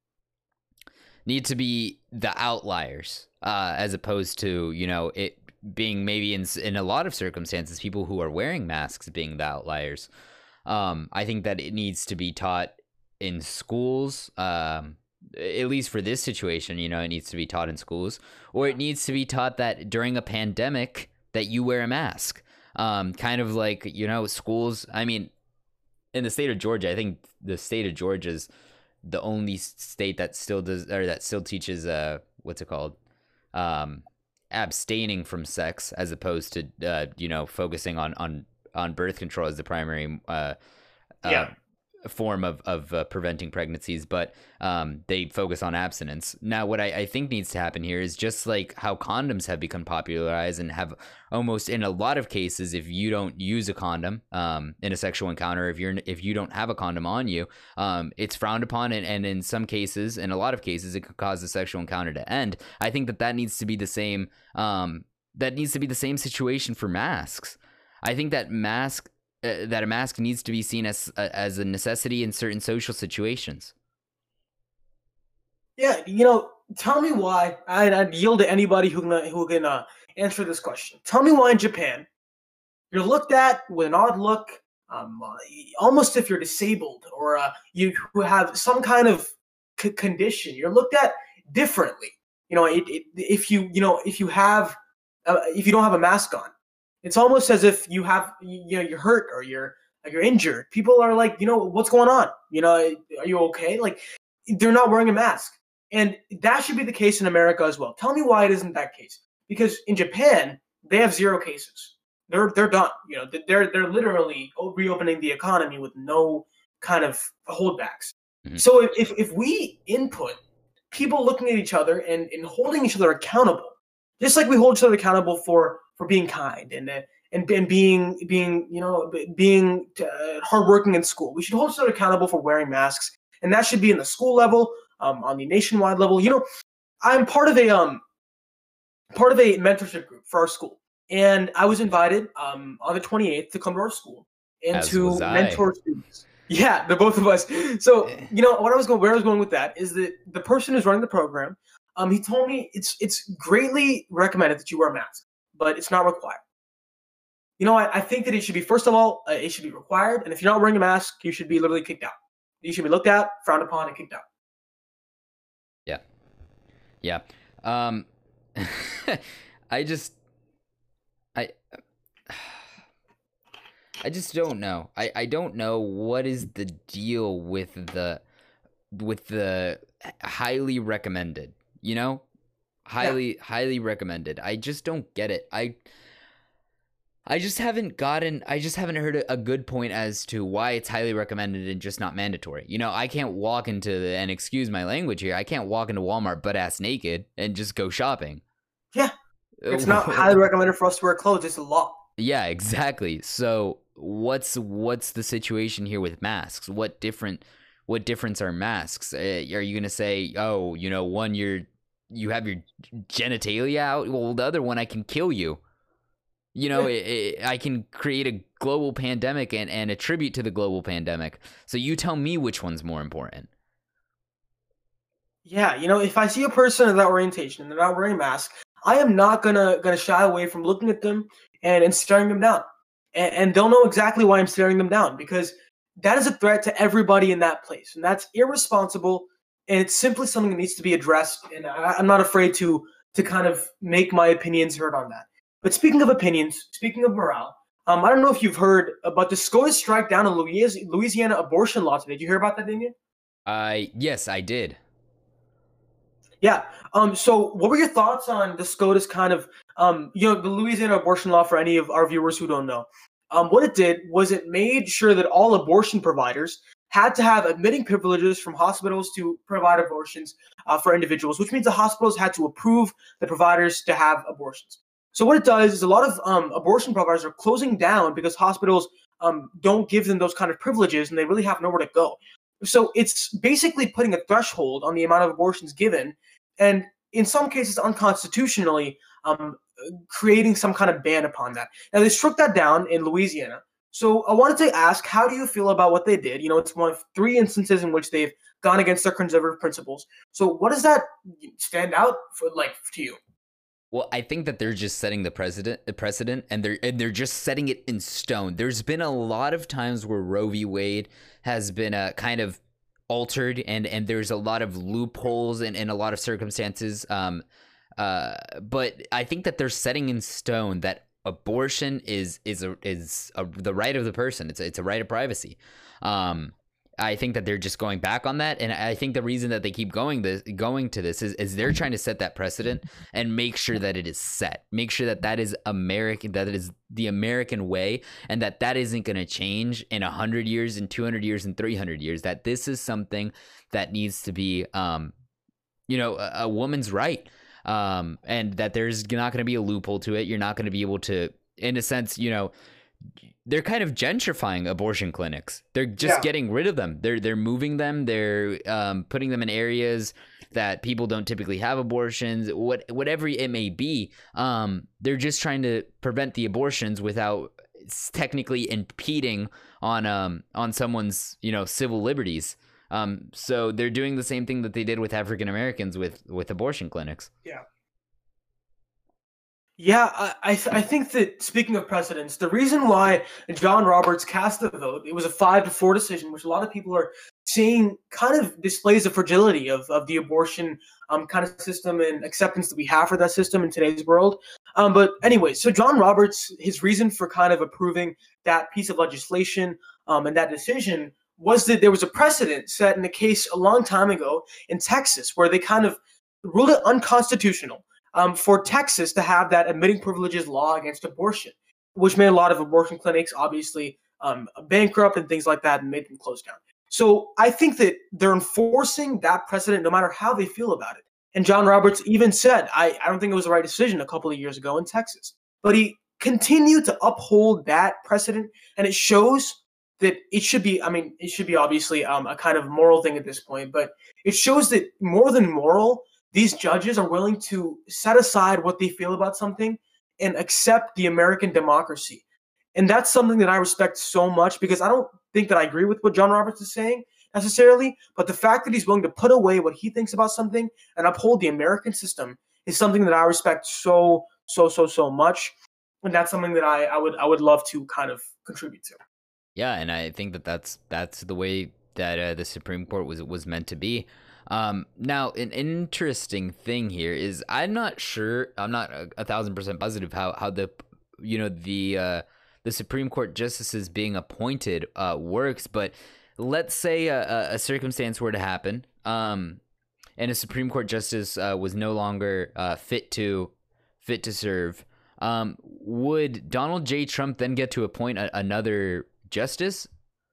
need to be the outliers, uh, as opposed to, you know, it being maybe in, in a lot of circumstances, people who are wearing masks being the outliers. Um, I think that it needs to be taught in schools, um, at least for this situation, you know, it needs to be taught in schools, or it needs to be taught that during a pandemic that you wear a mask. Um, kind of like, you know, schools. I mean, in the state of Georgia, I think the state of Georgia is the only state that still does, or that still teaches, uh, what's it called? Um, abstaining from sex as opposed to, uh, you know, focusing on, on, on birth control as the primary, uh, yeah. uh form of, of uh, preventing pregnancies, but um, they focus on abstinence. Now, what I, I think needs to happen here is just like how condoms have become popularized and have almost in a lot of cases, if you don't use a condom um, in a sexual encounter, if you're if you don't have a condom on you, um, it's frowned upon, and, and in some cases, in a lot of cases, it could cause the sexual encounter to end. I think that that needs to be the same. Um, that needs to be the same situation for masks. I think that mask. Uh, that a mask needs to be seen as uh, as a necessity in certain social situations. Yeah, you know, tell me why. I'd, I'd yield to anybody who can, who can uh, answer this question. Tell me why in Japan you're looked at with an odd look, um, uh, almost if you're disabled or uh, you have some kind of c- condition. You're looked at differently. You know, it, it, if you you know if you have uh, if you don't have a mask on. It's almost as if you have, you know, you're hurt or you're you're injured. People are like, you know, what's going on? You know, are you okay? Like, they're not wearing a mask, and that should be the case in America as well. Tell me why it isn't that case? Because in Japan, they have zero cases. They're they're done. You know, they're they're literally reopening the economy with no kind of holdbacks. Mm-hmm. So if if we input people looking at each other and, and holding each other accountable, just like we hold each other accountable for. for being kind and and and being being you know being uh, hardworking in school. We should hold each other accountable for wearing masks, and that should be in the school level, um, on the nationwide level. You know, I'm part of a um part of a mentorship group for our school, and I was invited um on the twenty-eighth to come to our school and As to mentor students. Yeah, the both of us. So you know what I was going, where I was going with that is that the person who's running the program, um, he told me it's it's greatly recommended that you wear a mask, but it's not required. You know, I, I think that it should be, first of all, uh, it should be required. And if you're not wearing a mask, you should be literally kicked out. You should be looked at, frowned upon, and kicked out. Yeah. Yeah. Um, I just, I, I just don't know. I, I don't know what is the deal with the, with the highly recommended, you know, highly, yeah. highly recommended. I just don't get it. I, I just haven't gotten, I just haven't heard a, a good point as to why it's highly recommended and just not mandatory. You know, I can't walk into, the, and excuse my language here, I can't walk into Walmart butt ass naked and just go shopping. Yeah. It's not highly recommended for us to wear clothes. It's a law. Yeah, exactly. So what's, what's the situation here with masks? What different, what difference are masks? Uh, are you going to say, oh, you know, one, you're, you have your genitalia out. Well, the other one, I can kill you. You know, it, it, I can create a global pandemic and, and attribute to the global pandemic. So you tell me which one's more important. Yeah, you know, if I see a person of that orientation and they're not wearing a mask, I am not gonna gonna shy away from looking at them and, and staring them down. And, and they'll know exactly why I'm staring them down, because that is a threat to everybody in that place. And that's irresponsible. And it's simply something that needs to be addressed. And I, I'm not afraid to to kind of make my opinions heard on that. But speaking of opinions, speaking of morale, um, I don't know if you've heard about the SCOTUS strike down a Louisiana abortion law today. Did you hear about that, didn't you? Uh, yes, I did. Yeah. Um. So, what were your thoughts on the SCOTUS kind of, um, you know, the Louisiana abortion law? For any of our viewers who don't know, um, what it did was it made sure that all abortion providers had to have admitting privileges from hospitals to provide abortions uh, for individuals, which means the hospitals had to approve the providers to have abortions. So what it does is a lot of um, abortion providers are closing down because hospitals um, don't give them those kind of privileges, and they really have nowhere to go. So it's basically putting a threshold on the amount of abortions given, and in some cases unconstitutionally um, creating some kind of ban upon that. Now, they struck that down in Louisiana. So I wanted to ask, how do you feel about what they did? You know, it's one of three instances in which they've gone against their conservative principles. So what does that stand out for, like, to you? Well, I think that they're just setting the precedent, the precedent, and they're and they're just setting it in stone. There's been a lot of times where Roe v. Wade has been a uh, kind of altered, and and there's a lot of loopholes in, in a lot of circumstances. Um, uh, but I think that they're setting in stone that abortion is is a, is a, the right of the person. It's a, it's a right of privacy. Um, I think that they're just going back on that, and I think the reason that they keep going this going to this is, is they're trying to set that precedent and make sure that it is set, make sure that that is American, that it is the American way, and that that isn't going to change in a hundred years, in two hundred years, in three hundred years. That this is something that needs to be, um, you know, a, a woman's right, um, and that there's not going to be a loophole to it. You're not going to be able to, in a sense, you know. They're kind of gentrifying abortion clinics. They're just yeah. getting rid of them. They're they're moving them. They're um, putting them in areas that people don't typically have abortions. What whatever it may be, um, they're just trying to prevent the abortions without technically impeding on um on someone's you know civil liberties. Um, so they're doing the same thing that they did with African Americans with with abortion clinics. Yeah. Yeah, I I, th- I think that, speaking of precedents, the reason why John Roberts cast the vote, it was a five to four decision, which a lot of people are seeing kind of displays the fragility of, of the abortion um, kind of system and acceptance that we have for that system in today's world. Um, but anyway, so John Roberts, his reason for kind of approving that piece of legislation um, and that decision was that there was a precedent set in a case a long time ago in Texas where they kind of ruled it unconstitutional. Um, for Texas to have that admitting privileges law against abortion, which made a lot of abortion clinics obviously um, bankrupt and things like that, and made them close down. So I think that they're enforcing that precedent no matter how they feel about it. And John Roberts even said, I, I don't think it was the right decision a couple of years ago in Texas. But he continued to uphold that precedent, and it shows that it should be, I mean, it should be obviously um, a kind of moral thing at this point, but it shows that more than moral, these judges are willing to set aside what they feel about something and accept the American democracy. And that's something that I respect so much, because I don't think that I agree with what John Roberts is saying necessarily, but the fact that he's willing to put away what he thinks about something and uphold the American system is something that I respect so, so, so, so much. and that's something that I, I would I would love to kind of contribute to. Yeah, and I think that that's that's the way that uh, the Supreme Court was was meant to be. Um, now, an interesting thing here is I'm not sure, I'm not a, a thousand percent positive how how the you know the uh, the Supreme Court justices being appointed uh, works, but let's say a, a circumstance were to happen, um, and a Supreme Court justice uh, was no longer uh, fit to fit to serve. Um, would Donald J. Trump then get to appoint a, another justice?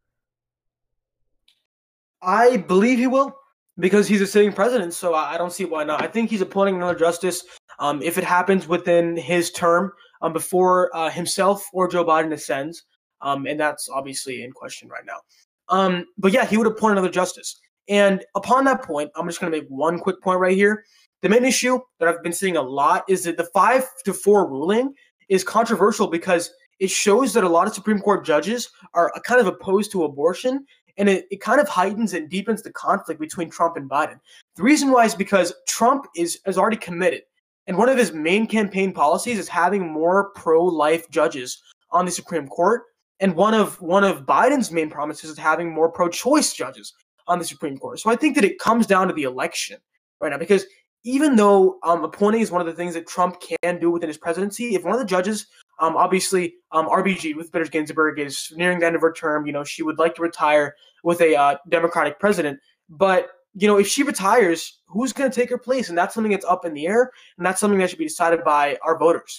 I believe he will, because he's a sitting president, so I don't see why not. I think he's appointing another justice um, if it happens within his term, um, before uh, himself or Joe Biden ascends, um, and that's obviously in question right now. Um, but yeah, he would appoint another justice. And upon that point, I'm just going to make one quick point right here. The main issue that I've been seeing a lot is that the five to four ruling is controversial because it shows that a lot of Supreme Court judges are kind of opposed to abortion, and it, it kind of heightens and deepens the conflict between Trump and Biden. The reason why is because Trump is, is already committed, and one of his main campaign policies is having more pro-life judges on the Supreme Court, and one of one of Biden's main promises is having more pro-choice judges on the Supreme Court. So I think that it comes down to the election right now, because even though um, appointing is one of the things that Trump can do within his presidency, if one of the judges, um, obviously um, R B G, Ruth Bader Ginsburg, is nearing the end of her term, you know, she would like to retire with a uh, Democratic president. But, you know, if she retires, who's going to take her place? And that's something that's up in the air, and that's something that should be decided by our voters.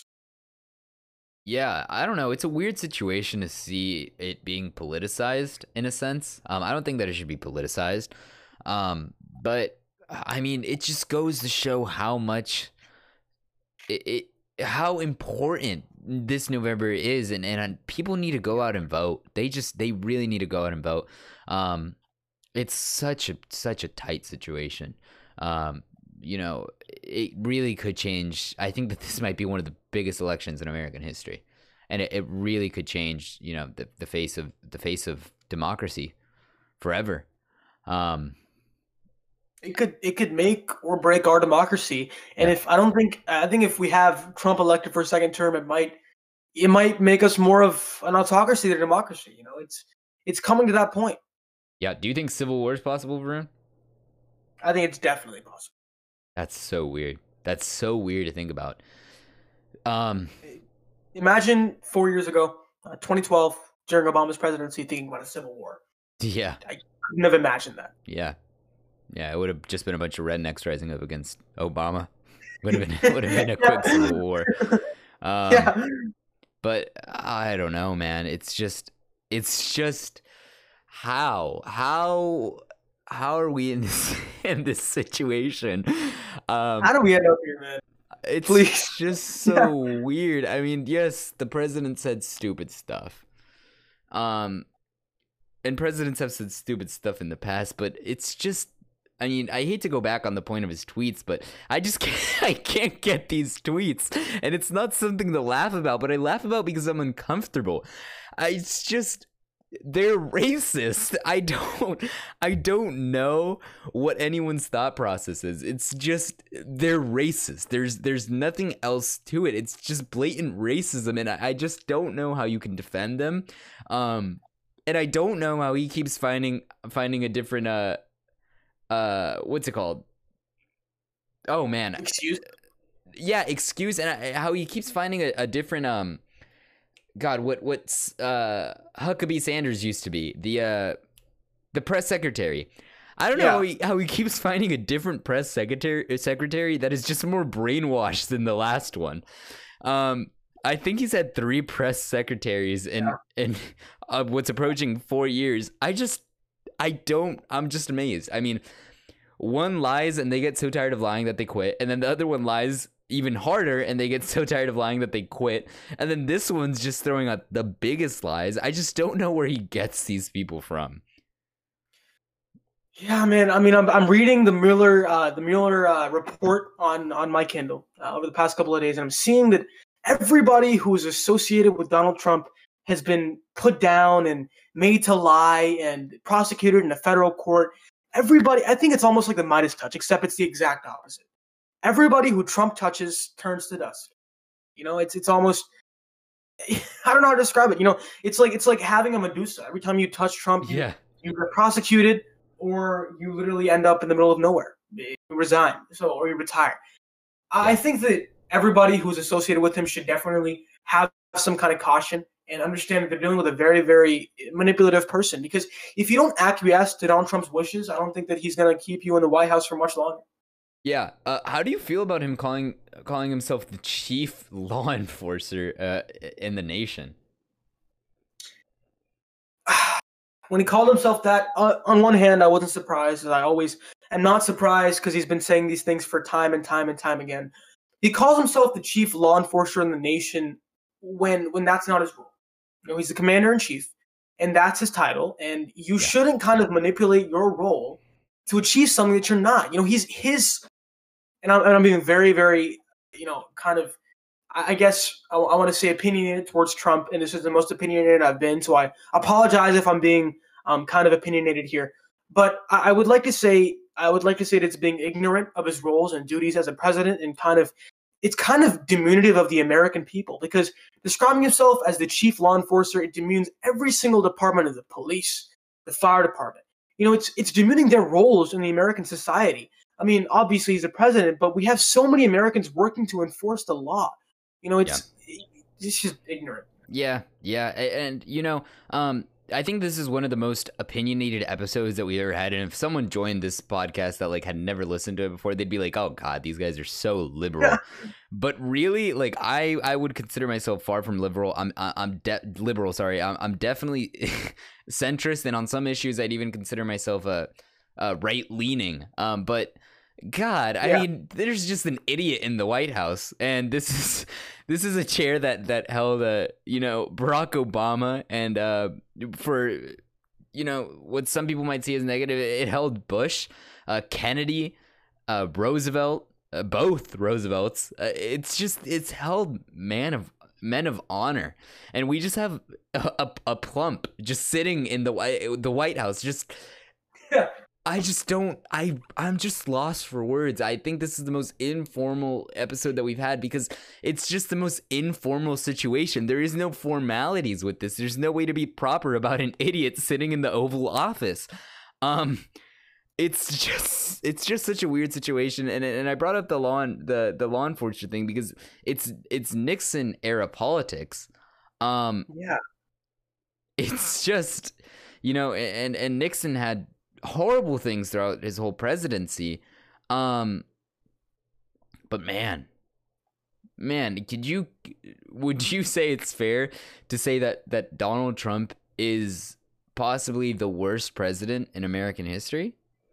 Yeah, I don't know. It's a weird situation to see it being politicized in a sense. Um, I don't think that it should be politicized. Um, but I mean, it just goes to show how much it, it how important this November is, and, and people need to go out and vote. They just they really need to go out and vote. Um, it's such a such a tight situation. Um, you know, it really could change. I think that this might be one of the biggest elections in American history, and it, it really could change, you know, the, the face of the face of democracy forever. Um, It could it could make or break our democracy. And yeah. if I don't think I think if we have Trump elected for a second term, it might it might make us more of an autocracy than a democracy. You know, it's it's coming to that point. Yeah. Do you think civil war is possible, Varun? I think it's definitely possible. That's so weird. That's so weird to think about. Um, Imagine four years ago, uh, twenty twelve, during Obama's presidency, thinking about a civil war. Yeah. I couldn't have imagined that. Yeah. Yeah, it would have just been a bunch of rednecks rising up against Obama. Would have been would have been a quick civil war. Um, yeah. But I don't know, man. It's just it's just how how how are we in this in this situation? Um, how do we end up here, man? It's Please. just so yeah. weird. I mean, yes, the president said stupid stuff. Um, and presidents have said stupid stuff in the past, but it's just. I mean, I hate to go back on the point of his tweets, but I just can't, I can't get these tweets. And it's not something to laugh about, but I laugh about because I'm uncomfortable. I, it's just, they're racist. I don't, I don't know what anyone's thought process is. It's just, they're racist. There's, there's nothing else to it. It's just blatant racism. And I, I just don't know how you can defend them. Um, and I don't know how he keeps finding, finding a different, uh, uh what's it called oh man excuse yeah excuse and I, how he keeps finding a, a different um god what what's uh Huckabee Sanders used to be the uh the press secretary. I don't know yeah. how, he, how he keeps finding a different press secretary secretary that is just more brainwashed than the last one. um I think he's had three press secretaries in yeah. in uh, what's approaching four years. I just I don't, I'm just amazed. I mean, one lies and they get so tired of lying that they quit. And then the other one lies even harder and they get so tired of lying that they quit. And then this one's just throwing out the biggest lies. I just don't know where he gets these people from. Yeah, man. I mean, I'm I'm reading the Mueller uh, the Mueller uh, report on on my Kindle uh, over the past couple of days, and I'm seeing that everybody who is associated with Donald Trump has been put down and made to lie and prosecuted in a federal court. Everybody, I think it's almost like the Midas touch, except it's the exact opposite. Everybody who Trump touches turns to dust. You know, it's it's almost I don't know how to describe it. You know, it's like it's like having a Medusa. Every time you touch Trump, you Yeah. you get prosecuted, or you literally end up in the middle of nowhere. You resign, so or you retire. I Yeah. think that everybody who's associated with him should definitely have some kind of caution and understand that they're dealing with a very, very manipulative person. Because if you don't acquiesce to Donald Trump's wishes, I don't think that he's going to keep you in the White House for much longer. Yeah. Uh, how do you feel about him calling calling himself the chief law enforcer uh, in the nation? When he called himself that, uh, on one hand, I wasn't surprised. I always am not surprised because he's been saying these things for time and time and time again. He calls himself the chief law enforcer in the nation when when that's not his role. You know, he's the commander in chief, and that's his title. And you Yeah. shouldn't kind of manipulate your role to achieve something that you're not. You know, he's his, and I'm, and I'm being very, very, you know, kind of, I guess I, I want to say opinionated towards Trump, and this is the most opinionated I've been. So I apologize if I'm being um, kind of opinionated here, but I, I would like to say I would like to say that it's being ignorant of his roles and duties as a president, and kind of it's kind of diminutive of the American people, because describing himself as the chief law enforcer, it demeans every single department of the police, the fire department. You know, it's it's demeaning their roles in the American society. I mean, obviously he's the president, but we have so many Americans working to enforce the law. You know, it's yeah. it's just ignorant. Yeah, yeah, and you know, um, I think this is one of the most opinionated episodes that we ever had. And if someone joined this podcast that like had never listened to it before, they'd be like, "Oh God, these guys are so liberal." Yeah. But really, like I, I would consider myself far from liberal. I'm, I'm de- liberal. Sorry, I'm, I'm definitely centrist, and on some issues, I'd even consider myself a, a right leaning. Um, but. God, I yeah. mean, there's just an idiot in the White House, and this is this is a chair that that held, uh, you know, Barack Obama, and uh, for you know what some people might see as negative, it held Bush, uh, Kennedy, uh, Roosevelt, uh, both Roosevelts. Uh, it's just it's held man of men of honor, and we just have a, a, a plump just sitting in the the White House, just. Yeah. I just don't, I, I'm just lost for words. I think this is the most informal episode that we've had because it's just the most informal situation. There is no formalities with this. There's no way to be proper about an idiot sitting in the Oval Office. Um, it's just, it's just such a weird situation. And and I brought up the law, the, the law enforcement thing because it's, it's Nixon era politics. Um, yeah. It's just, you know, and, and Nixon had horrible things throughout his whole presidency, um but man man could you would you say it's fair to say that that Donald Trump is possibly the worst president in American history?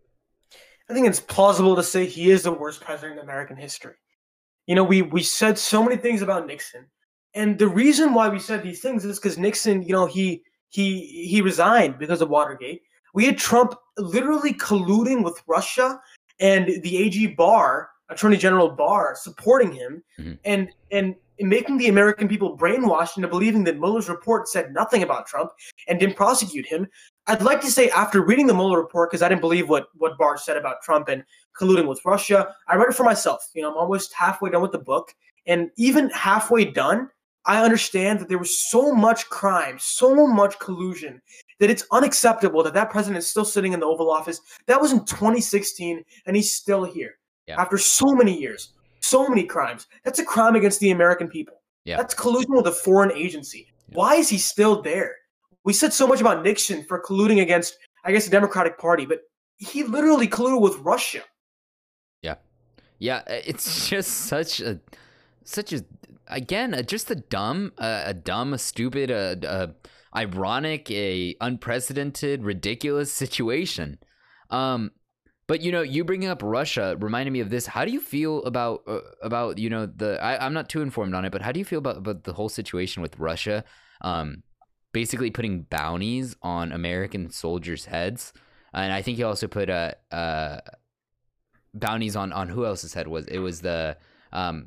I think it's plausible to say he is the worst president in American history. You know, we we said so many things about Nixon, and the reason why we said these things is because Nixon, you know, he he he resigned because of Watergate. We had Trump literally colluding with Russia and the A G Barr, Attorney General Barr, supporting him, mm-hmm. and and making the American people brainwashed into believing that Mueller's report said nothing about Trump and didn't prosecute him. I'd like to say after reading the Mueller report, because I didn't believe what, what Barr said about Trump and colluding with Russia, I read it for myself. You know, I'm almost halfway done with the book. And even halfway done, I understand that there was so much crime, so much collusion, that it's unacceptable that that president is still sitting in the Oval Office. That was in twenty sixteen, and he's still here. Yeah. After so many years, so many crimes. That's a crime against the American people. Yeah. That's collusion with a foreign agency. Yeah. Why is he still there? We said so much about Nixon for colluding against, I guess, the Democratic Party, but he literally colluded with Russia. Yeah. Yeah, it's just such a, such a, again, just a dumb, uh, a dumb, a stupid, a, a ironic, a unprecedented, ridiculous situation. Um, but you know, you bringing up Russia reminded me of this. How do you feel about uh, about you know the? I, I'm not too informed on it, but how do you feel about about the whole situation with Russia? Um, basically putting bounties on American soldiers' heads, and I think he also put uh, uh bounties on on who else's head was it was the um.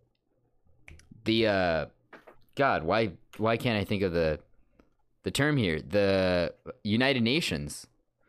The uh, God, why why can't I think of the the term here? The United Nations.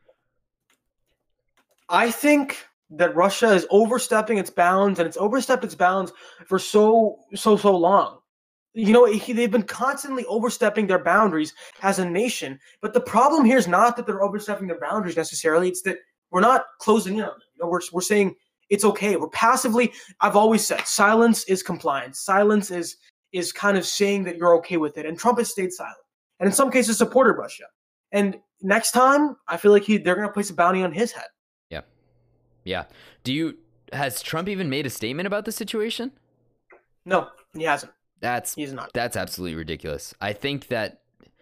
I think that Russia is overstepping its bounds, and it's overstepped its bounds for so so so long. You know, he, they've been constantly overstepping their boundaries as a nation. But the problem here is not that they're overstepping their boundaries necessarily. It's that we're not closing in on them. You know, we're we're saying it's okay. We're passively. I've always said silence is compliance. Silence is is kind of saying that you're okay with it. And Trump has stayed silent, and in some cases supported Russia. And next time, I feel like he they're going to place a bounty on his head. Yeah, yeah. Do you has Trump even made a statement about the situation? No, he hasn't. That's He's not. That's absolutely ridiculous. I think that,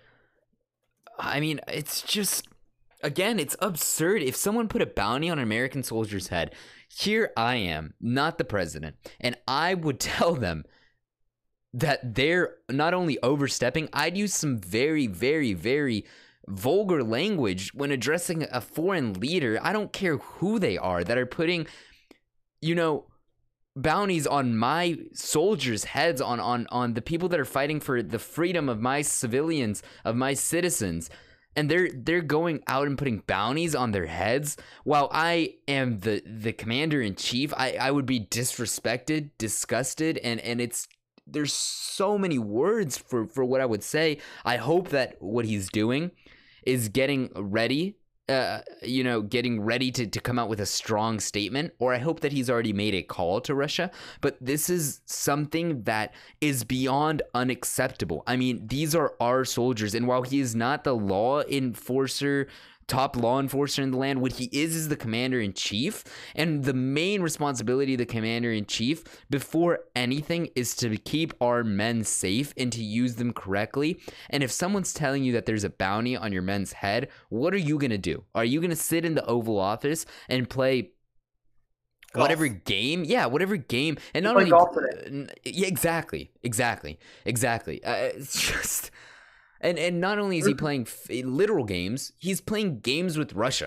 I mean, it's just, again, it's absurd. If someone put a bounty on an American soldier's head, here I am, not the president, and I would tell them that they're not only overstepping, I'd use some very, very, very vulgar language when addressing a foreign leader. I don't care who they are that are putting, you know, bounties on my soldiers' heads, on on on the people that are fighting for the freedom of my civilians, of my citizens, and they're they're going out and putting bounties on their heads while I am the the commander in chief. I I would be disrespected, disgusted, and and it's there's so many words for for what I would say. I hope that what he's doing is getting ready Uh, you know, getting ready to, to come out with a strong statement, or I hope that he's already made a call to Russia. But this is something that is beyond unacceptable. I mean, these are our soldiers, and while he is not the law enforcer, top law enforcer in the land, what he is is the commander-in-chief, and the main responsibility of the commander-in-chief before anything is to keep our men safe and to use them correctly. And if someone's telling you that there's a bounty on your men's head, what are you going to do? Are you going to sit in the Oval Office and play golf? Whatever game? Yeah, whatever game. And not only golf today. Yeah, exactly, exactly, exactly. Uh, it's just... And and not only is he playing f- literal games, he's playing games with Russia.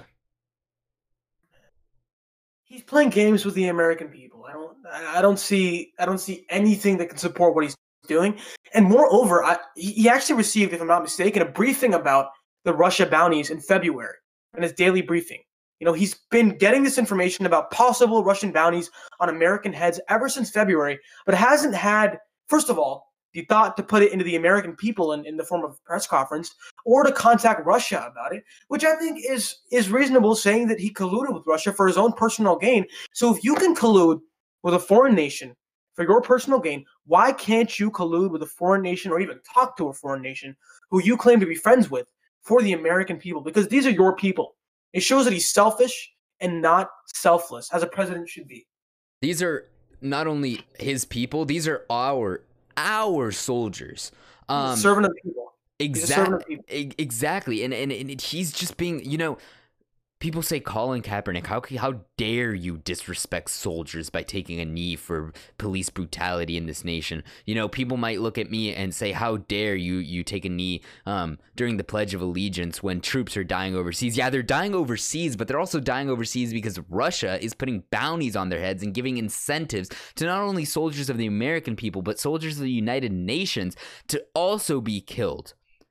He's playing games with the American people. I don't I don't see I don't see anything that can support what he's doing. And moreover, I, he actually received, if I'm not mistaken, a briefing about the Russia bounties in February in his daily briefing. You know, he's been getting this information about possible Russian bounties on American heads ever since February, but hasn't had, first of all, the thought to put it into the American people in, in the form of a press conference, or to contact Russia about it, which I think is is reasonable, saying that he colluded with Russia for his own personal gain. So if you can collude with a foreign nation for your personal gain, why can't you collude with a foreign nation, or even talk to a foreign nation who you claim to be friends with, for the American people? Because these are your people. It shows that he's selfish and not selfless, as a president should be. These are not only his people, these are our our soldiers. Um, he's a servant of the people. Exactly. Exactly. And, and and he's just being, you know, people say Colin Kaepernick, how how dare you disrespect soldiers by taking a knee for police brutality in this nation? You know, people might look at me and say, how dare you you take a knee um, during the Pledge of Allegiance when troops are dying overseas? Yeah, they're dying overseas, but they're also dying overseas because Russia is putting bounties on their heads and giving incentives to not only soldiers of the American people, but soldiers of the United Nations to also be killed.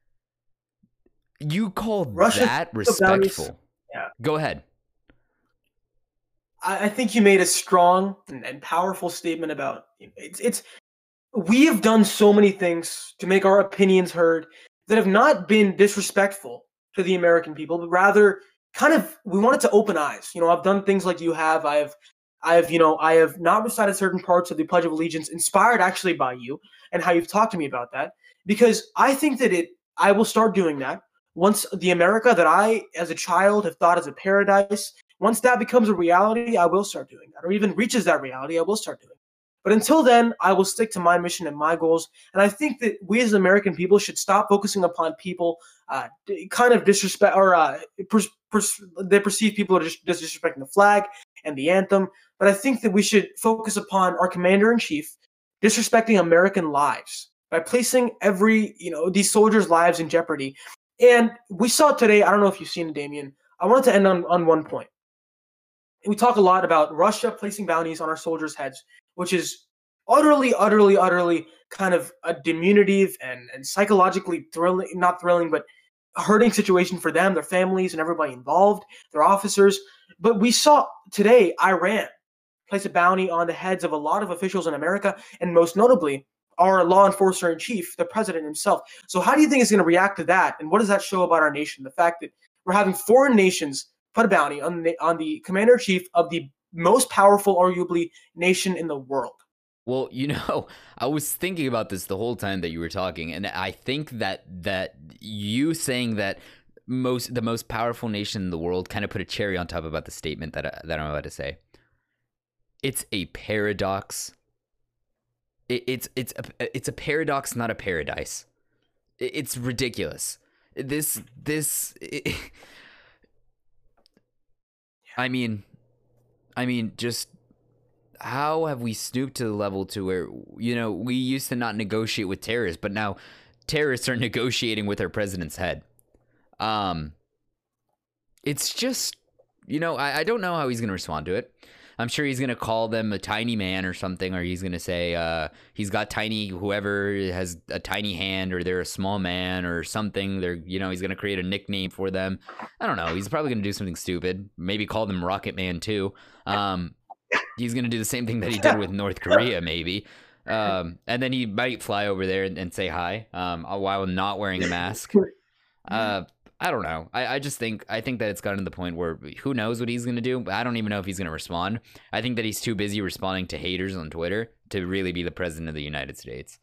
You call Russia that respectful? Yeah. Go ahead. I, I think you made a strong and, and powerful statement about it's. It's we have done so many things to make our opinions heard that have not been disrespectful to the American people, but rather kind of we wanted to open eyes. You know, I've done things like you have. I have, I have, you know, I have not recited certain parts of the Pledge of Allegiance, inspired actually by you and how you've talked to me about that, because I think that it. I will start doing that. Once the America that I, as a child, have thought as a paradise, once that becomes a reality, I will start doing that. Or even reaches that reality, I will start doing it. But until then, I will stick to my mission and my goals. And I think that we as American people should stop focusing upon people uh, kind of disrespect, or uh, per, per, they perceive people as disrespecting the flag and the anthem. But I think that we should focus upon our commander-in-chief disrespecting American lives by placing every, you know, these soldiers' lives in jeopardy. And we saw today, I don't know if you've seen it, Damien, I wanted to end on, on one point. We talk a lot about Russia placing bounties on our soldiers' heads, which is utterly, utterly, utterly kind of a diminutive and, and psychologically thrilling, not thrilling, but a hurting situation for them, their families, and everybody involved, their officers. But we saw today Iran place a bounty on the heads of a lot of officials in America, and most notably our law enforcer in chief, the president himself. So how do you think he's going to react to that? And what does that show about our nation? The fact that we're having foreign nations put a bounty on the, on the commander in chief of the most powerful, arguably, nation in the world. Well, you know, I was thinking about this the whole time that you were talking, and I think that that you saying that most the most powerful nation in the world kind of put a cherry on top about the statement that I, that I'm about to say. It's a paradox. It, it's it's a, it's a paradox, not a paradise. It, it's ridiculous. This this. It, I mean, I mean, just. How have we stooped to the level to where, you know, we used to not negotiate with terrorists, but now terrorists are negotiating with our president's head? Um, it's just, you know, I, I don't know how he's going to respond to it. I'm sure he's going to call them a tiny man or something, or he's going to say uh, he's got tiny, whoever has a tiny hand, or they're a small man or something. They're, you know, he's going to create a nickname for them. I don't know. He's probably going to do something stupid. Maybe call them Rocket Man too. Um, He's going to do the same thing that he did with North Korea, maybe. Um, and then he might fly over there and, and say hi um, while not wearing a mask. Uh, I don't know. I, I just think I think that it's gotten to the point where who knows what he's going to do. But I don't even know if he's going to respond. I think that he's too busy responding to haters on Twitter to really be the president of the United States.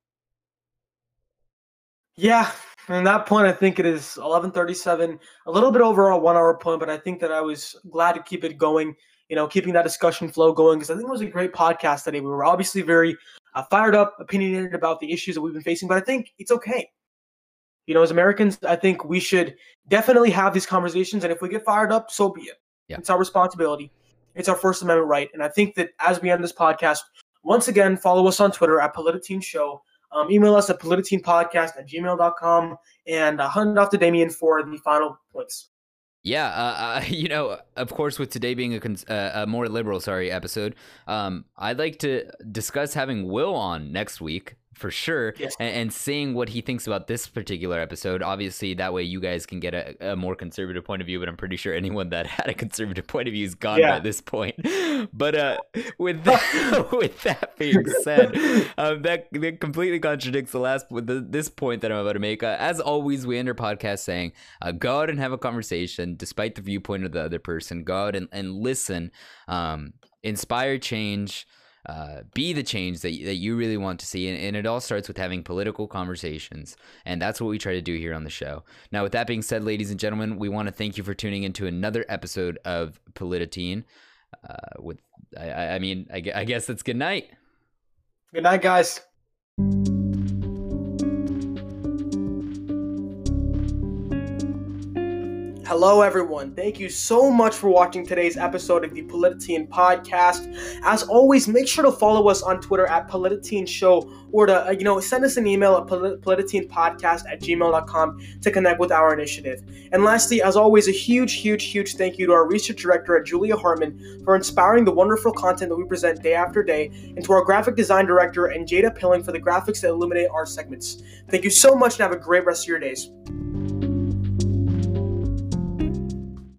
Yeah, and that point, I think it is eleven thirty-seven, a little bit over our one-hour point, but I think that I was glad to keep it going. You know, keeping that discussion flow going, because I think it was a great podcast today. We were obviously very uh, fired up, opinionated about the issues that we've been facing, but I think it's okay. You know, as Americans, I think we should definitely have these conversations, and if we get fired up, so be it. Yeah. It's our responsibility. It's our First Amendment right, and I think that as we end this podcast, once again, follow us on Twitter at Politatine Show. Um, email us at politatine.podcast at gmail dot com, and uh, hand it off to Damien for the final points. Yeah, uh, uh, you know, of course, with today being a, cons- uh, a more liberal, sorry, episode, um, I'd like to discuss having Will on next week for sure, yes. and, and seeing what he thinks about this particular episode. Obviously, that way you guys can get a, a more conservative point of view, but I'm pretty sure anyone that had a conservative point of view is gone yeah. by this point. But uh, with that, with that being said, um, that, that completely contradicts the last with the, this point that I'm about to make. Uh, as always, we end our podcast saying, uh, go out and have a conversation, despite the viewpoint of the other person. Go out and, and listen, um, inspire change. Uh, be the change that, that you really want to see. And, and it all starts with having political conversations. And that's what we try to do here on the show. Now, with that being said, ladies and gentlemen, we want to thank you for tuning into another episode of Politatine. Uh, with, I, I mean, I, I guess that's good night. Good night, guys. Hello, everyone. Thank you so much for watching today's episode of the Politatine Podcast. As always, make sure to follow us on Twitter at Politatine Show, or to, uh, you know, send us an email at polititanepodcast at gmail dot com to connect with our initiative. And lastly, as always, a huge, huge, huge thank you to our research director at Julia Hartman for inspiring the wonderful content that we present day after day, and to our graphic design director and Jada Pilling for the graphics that illuminate our segments. Thank you so much, and have a great rest of your days.